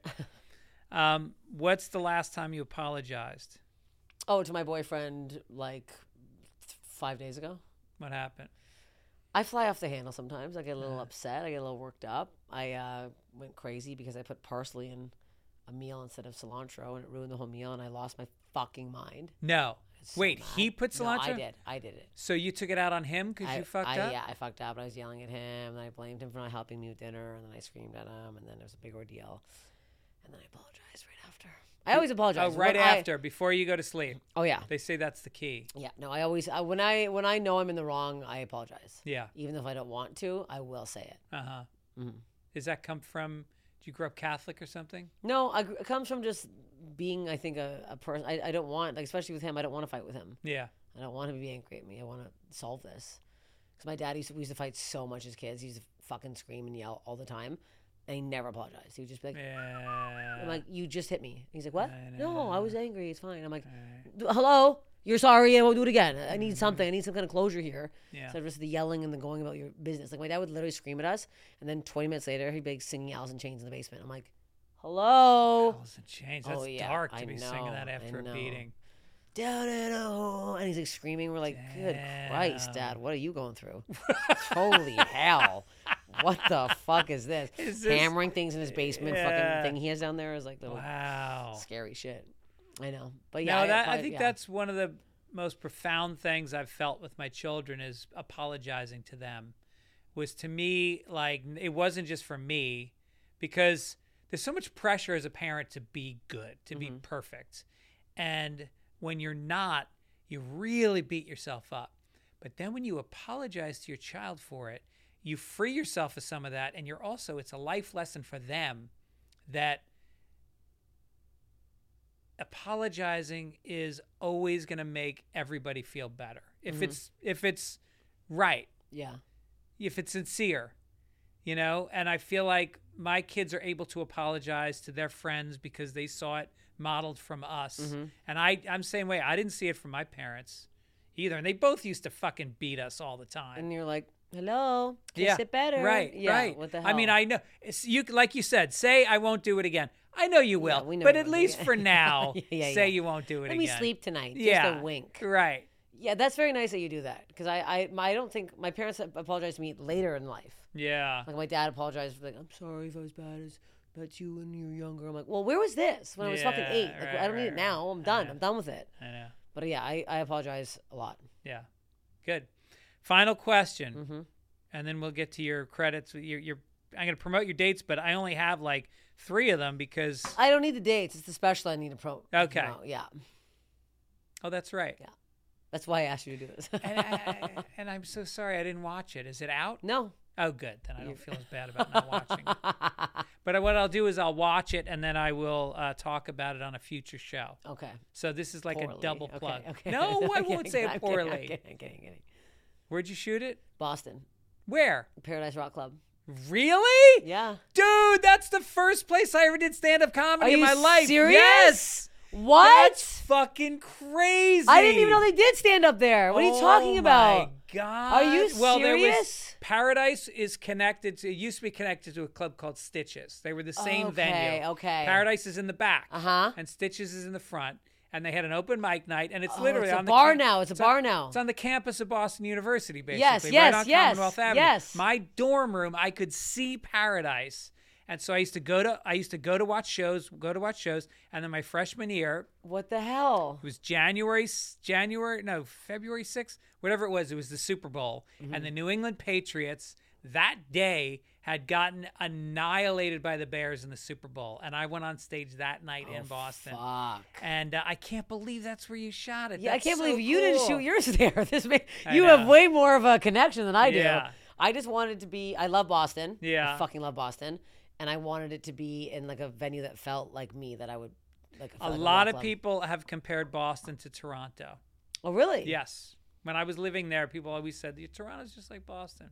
S4: What's the last time you apologized?
S5: Oh, to my boyfriend like 5 days ago.
S4: What happened?
S5: I fly off the handle sometimes. I get a little
S4: Uh-huh.
S5: upset. I get a little worked up. I went crazy because I put parsley in a meal instead of cilantro, and it ruined the whole meal, and I lost my fucking mind.
S4: No.
S5: It's so
S4: Wait,
S5: mad.
S4: he put cilantro?
S5: No, I did it.
S4: So you took it out on him because you fucked up?
S5: Yeah, I fucked up. I was yelling at him, and I blamed him for not helping me with dinner, and then I screamed at him, and then it was a big ordeal. And then I apologized right after. I always apologize.
S4: Oh, right
S5: When I-
S4: after, before you go to sleep.
S5: Oh yeah,
S4: They say that's the key.
S5: yeah. No, I always when I know I'm in the wrong, I apologize.
S4: Yeah.
S5: Even if I don't want to, I will say it.
S4: Uh huh.
S5: Mhm.
S4: Does that come from? Did you grow up Catholic or something?
S5: No, it comes from just being, I think, a person. I don't want, like, especially with him, I don't want to fight with him.
S4: Yeah.
S5: I don't want him to be angry at me. I want to solve this. Because my dad we used to fight so much as kids. He used to fucking scream and yell all the time. And he never apologized. He would just be like,
S4: Yeah.
S5: I'm like, you just hit me. He's like, what?
S4: I
S5: No, I was angry. It's fine. I'm like,
S4: Right.
S5: hello? You're sorry. I won't do it again. I need something. I need some kind of closure here.
S4: Yeah.
S5: Instead of just the yelling and the going about your business. Like, my dad would literally scream at us. And then 20 minutes later, he'd be like singing Alice in Chains in the basement. I'm like, hello?
S4: Alice in Chains. That's
S5: Oh, yeah,
S4: dark
S5: I
S4: to be
S5: know,
S4: singing that
S5: I
S4: after a
S5: know.
S4: beating.
S5: Down in a hole. And he's like screaming. We're like, good Christ,
S4: Damn.
S5: Dad, what are you going through? Holy hell. What the fuck is this?
S4: Is this-
S5: Hammering things in his basement
S4: Yeah.
S5: fucking thing he has down there is like little
S4: Wow.
S5: scary shit. I know. But yeah,
S4: No, I think that's one of the most profound things I've felt with my children is apologizing to them. Was to me, like, it wasn't just for me, because there's so much pressure as a parent to be good, to be perfect. And when you're not, you really beat yourself up. But then when you apologize to your child for it, you free yourself of some of that. And it's a life lesson for them that apologizing is always going to make everybody feel better. If it's right.
S5: Yeah.
S4: If it's sincere, and I feel like my kids are able to apologize to their friends because they saw it modeled from us. And I'm the same way. I didn't see it from my parents either. And they both used to fucking beat us all the time.
S5: And you're like, hello, kiss it better.
S4: Right,
S5: yeah,
S4: right.
S5: What the hell?
S4: I mean, I know. Like you said, say I won't do it again. I know you will.
S5: we know
S4: but
S5: you
S4: at
S5: won't.
S4: least for now,
S5: Yeah,
S4: say you won't do it
S5: Let
S4: again.
S5: me sleep tonight.
S4: Yeah.
S5: Just a wink.
S4: Right.
S5: Yeah, that's very nice that you do that. Because I don't think my parents apologized to me later in life.
S4: Yeah.
S5: Like my dad apologized for I'm sorry if I was bad as you when you were younger. I'm like, well, where was this when I was fucking 8? Like,
S4: right,
S5: I don't need
S4: right,
S5: it now. I'm done. I'm done with it.
S4: I know.
S5: But yeah, I apologize a lot.
S4: Yeah. Good. Final question. And then we'll get to your credits. I'm going to promote your dates, but I only have like 3 of them because.
S5: I don't need the dates. It's the special I need to promote.
S4: Okay.
S5: Yeah.
S4: Oh, that's right.
S5: Yeah. That's why I asked you to do this.
S4: and I'm so sorry I didn't watch it. Is it out?
S5: No.
S4: Oh, good. Then I don't feel as bad about not watching it. But what I'll do is I'll watch it and then I will talk about it on a future show.
S5: Okay.
S4: So this is like
S5: Poorly.
S4: a double plug.
S5: Okay.
S4: No, I won't say it
S5: I'm
S4: poorly.
S5: kidding.
S4: Where'd you shoot it?
S5: Boston.
S4: Where?
S5: Paradise Rock Club.
S4: Really?
S5: Yeah.
S4: Dude, that's the first place I ever did stand-up comedy
S5: Are
S4: in
S5: you
S4: my life.
S5: serious?
S4: Yes.
S5: What?
S4: That's fucking crazy.
S5: I didn't even know they did stand up there. What are you talking about?
S4: Oh my God.
S5: Are you
S4: Well, there was
S5: serious?
S4: Paradise is connected to, it used to be connected to a club called Stitches. They were the same venue.
S5: Okay.
S4: Paradise is in the back.
S5: Uh-huh.
S4: And Stitches is in the front. And they had an open mic night, and it's
S5: Oh,
S4: literally
S5: it's a
S4: on
S5: bar
S4: the
S5: now. It's a bar now.
S4: It's on the campus of Boston University, basically.
S5: Yes,
S4: right on Commonwealth Avenue.
S5: yes.
S4: My dorm room, I could see Paradise, and so I used to go to watch shows, and then my freshman year,
S5: What the hell?
S4: it was February 6th, whatever it was the Super Bowl, and the New England Patriots that day had gotten annihilated by the Bears in the Super Bowl, and I went on stage that night in Boston.
S5: Fuck.
S4: And I can't believe that's where you shot it.
S5: Yeah, I
S4: That's
S5: can't
S4: so
S5: believe you didn't
S4: cool.
S5: shoot yours there.
S4: I
S5: You
S4: know.
S5: have way more of a connection than I do.
S4: Yeah.
S5: I just wanted to be. I love Boston.
S4: Yeah.
S5: I fucking love Boston, and I wanted it to be in like a venue that felt like me. That I would like.
S4: A lot of people have compared Boston to Toronto.
S5: Oh, really?
S4: Yes. When I was living there, people always said, Toronto's just like Boston.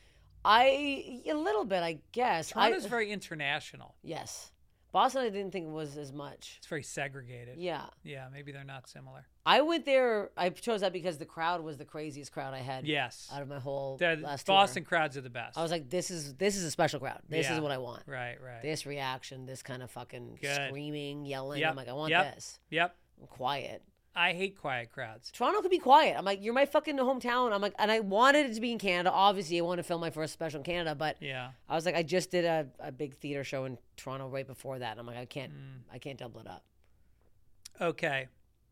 S5: A little bit, I guess.
S4: Toronto's very international.
S5: Yes. Boston, I didn't think was as much.
S4: It's very segregated.
S5: Yeah.
S4: Yeah, maybe they're not similar.
S5: I went there. I chose that because the crowd was the craziest crowd I had.
S4: Yes.
S5: Out of my whole
S4: The
S5: last
S4: Boston
S5: tour.
S4: crowds are the best.
S5: I was like, this is a special crowd. This
S4: Yeah.
S5: is what I want.
S4: Right.
S5: This reaction, this kind of fucking
S4: Good.
S5: screaming, yelling.
S4: Yep.
S5: I'm like, I want
S4: Yep.
S5: this.
S4: Yep.
S5: I'm quiet.
S4: I hate quiet crowds.
S5: Toronto could be quiet. I'm like, you're my fucking hometown. I'm like, and I wanted it to be in Canada. Obviously, I wanted to film my first special in Canada, but
S4: Yeah.
S5: I was like, I just did a big theater show in Toronto right before that. And I'm like, I can't double it up.
S4: Okay.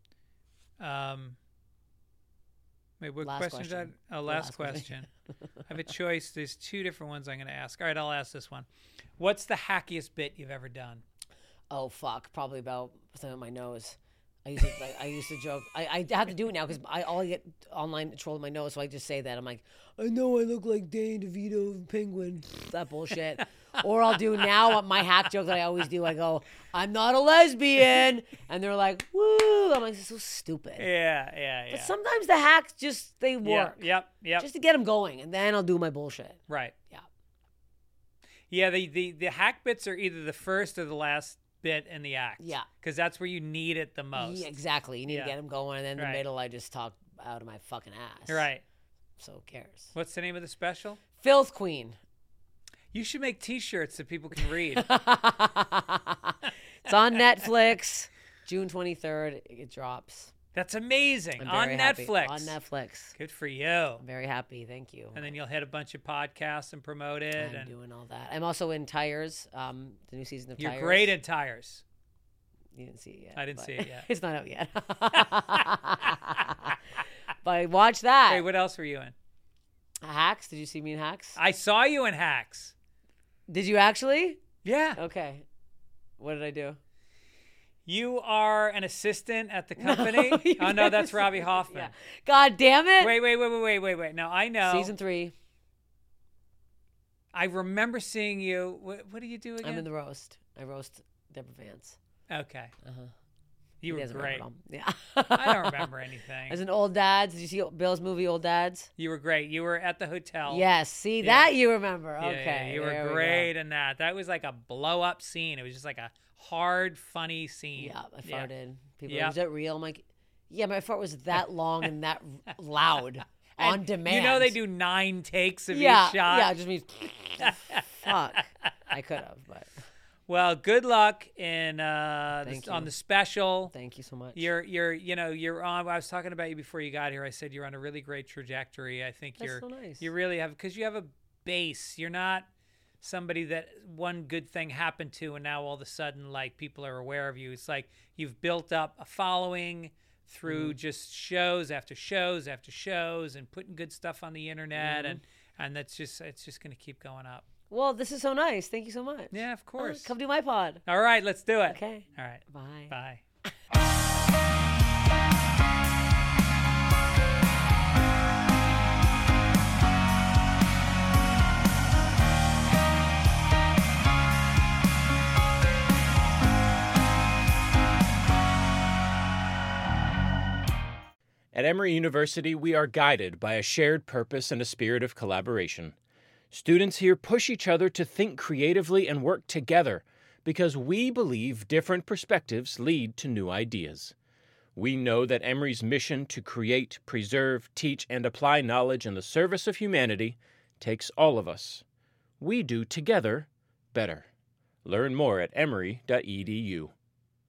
S4: Wait, what
S5: Last
S4: question?
S5: question.
S4: Last question. I have a choice. There's 2 different ones I'm going to ask. All right, I'll ask this one. What's the hackiest bit you've ever done?
S5: Oh fuck, probably about something with my nose. I used to joke. I have to do it now because I get online trolled my nose, so I just say that. I'm like, I know I look like Danny DeVito Penguin. That bullshit. Or I'll do now my hack joke that I always do. I go, I'm not a lesbian, and they're like, woo. I'm like, this is so stupid.
S4: Yeah.
S5: But sometimes the hacks they work.
S4: Yep.
S5: Just to get them going, and then I'll do my bullshit.
S4: Right.
S5: Yeah.
S4: Yeah, the hack bits are either the first or the last bit in the act.
S5: Yeah.
S4: Because that's where you need it the most.
S5: Yeah, exactly. You need
S4: Yeah.
S5: to get them going, and then in
S4: Right.
S5: the middle, I just talk out of my fucking ass.
S4: Right.
S5: So who cares?
S4: What's the name of the special?
S5: Filth Queen.
S4: You should make T-shirts that people can read.
S5: It's on Netflix. June 23rd, it drops.
S4: That's amazing.
S5: I'm
S4: On
S5: very happy.
S4: Netflix.
S5: On Netflix.
S4: Good for you.
S5: I'm very happy. Thank you.
S4: And then you'll hit a bunch of podcasts and promote it.
S5: I'm
S4: and
S5: doing all that. I'm also in Tires, the new season of
S4: you're
S5: Tires.
S4: great at tires.
S5: You didn't see it yet.
S4: I didn't
S5: but
S4: see it yet.
S5: It's not out yet. I watched that.
S4: Wait, what else were you in?
S5: Hacks? Did you see me in Hacks?
S4: I saw you in Hacks.
S5: Did you actually?
S4: Yeah.
S5: Okay. What did I do?
S4: You are an assistant at the company. Oh, no, that's Robbie Hoffman.
S5: Yeah. God damn it.
S4: Wait. No, I know.
S5: Season 3.
S4: I remember seeing you. What do you do again?
S5: I'm in the roast. I roast Deborah Vance.
S4: Okay.
S5: Uh-huh.
S4: You
S5: He
S4: were
S5: doesn't
S4: great.
S5: remember them. Yeah.
S4: I don't remember anything.
S5: As an Old Dads, did you see Bill's movie Old Dads?
S4: You were great. You were at the hotel.
S5: Yes. See,
S4: Yeah.
S5: that you remember.
S4: Yeah,
S5: Okay.
S4: you
S5: there
S4: were
S5: we
S4: great
S5: go.
S4: in that. That was like a blow-up scene. It was just like a hard, funny scene.
S5: Yeah, I farted. People,
S4: Yeah.
S5: was that real? I'm like, yeah, my fart was that long and that loud on
S4: And
S5: demand.
S4: You know they do 9 takes of
S5: yeah,
S4: each shot.
S5: Yeah, it just means, fuck. I could have, but
S4: Well, good luck in
S5: Thank you.
S4: on the special.
S5: thank you so much.
S4: You're on. I was talking about you before you got here. I said you're on a really great trajectory. I think
S5: That's so nice.
S4: you really have, because you have a base. You're not somebody that one good thing happened to and now all of a sudden like people are aware of you. It's like you've built up a following through just shows after shows after shows and putting good stuff on the internet, and it's just going to keep going up.
S5: Well, this is so nice. Thank you so much.
S4: Yeah, of course.
S5: Come do my pod.
S4: All right, let's do it.
S5: Okay.
S4: All right.
S5: Bye.
S4: Bye.
S6: At Emory University, we are guided by a shared purpose and a spirit of collaboration. Students here push each other to think creatively and work together because we believe different perspectives lead to new ideas. We know that Emory's mission to create, preserve, teach, and apply knowledge in the service of humanity takes all of us. We do together better. Learn more at emory.edu.